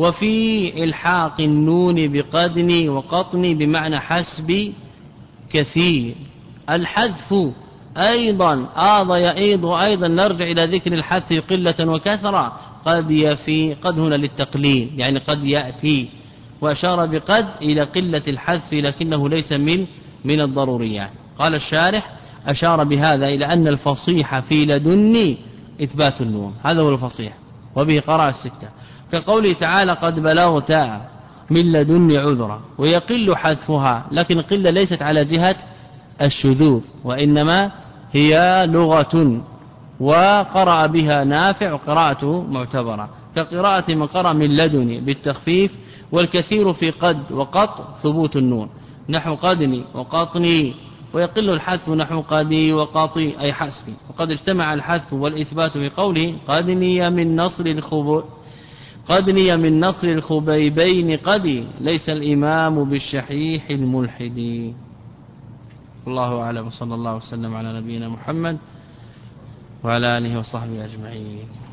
وفي إلحاق النون بقدني وقطني بمعنى حسبي كثير. الحذف أيضا آض يأيض، أيضا نرجع إلى ذكر الحذف قلة وكثرة. قد يفي، قد هنا للتقليل يعني قد يأتي، وأشار بقد إلى قلة الحذف لكنه ليس من من الضروريات. قال الشارح أشار بهذا إلى أن الفصيح في لدني إثبات النون، هذا هو الفصيح، وبه قرأ الستة، كقوله تعالى قد بلغت من لدني عذرا. ويقل حذفها، لكن قلة ليست على جهة الشذوذ، وإنما هي لغة وقرأ بها نافع وقراءته معتبرة، كقراءة من قرأ من لدني بالتخفيف. والكثير في قد وقط ثبوت النون نحو قدني وقطني. ويقل الحذف نحو قدي وقاطي أي حسبي. وقد اجتمع الحذف والإثبات في قوله قدني من نصر الخبر قدني من نصر الخبيبين قدي ليس الإمام بالشحيح الملحد. والله أعلم، صلى الله وسلم على نبينا محمد وعلى آله وصحبه أجمعين.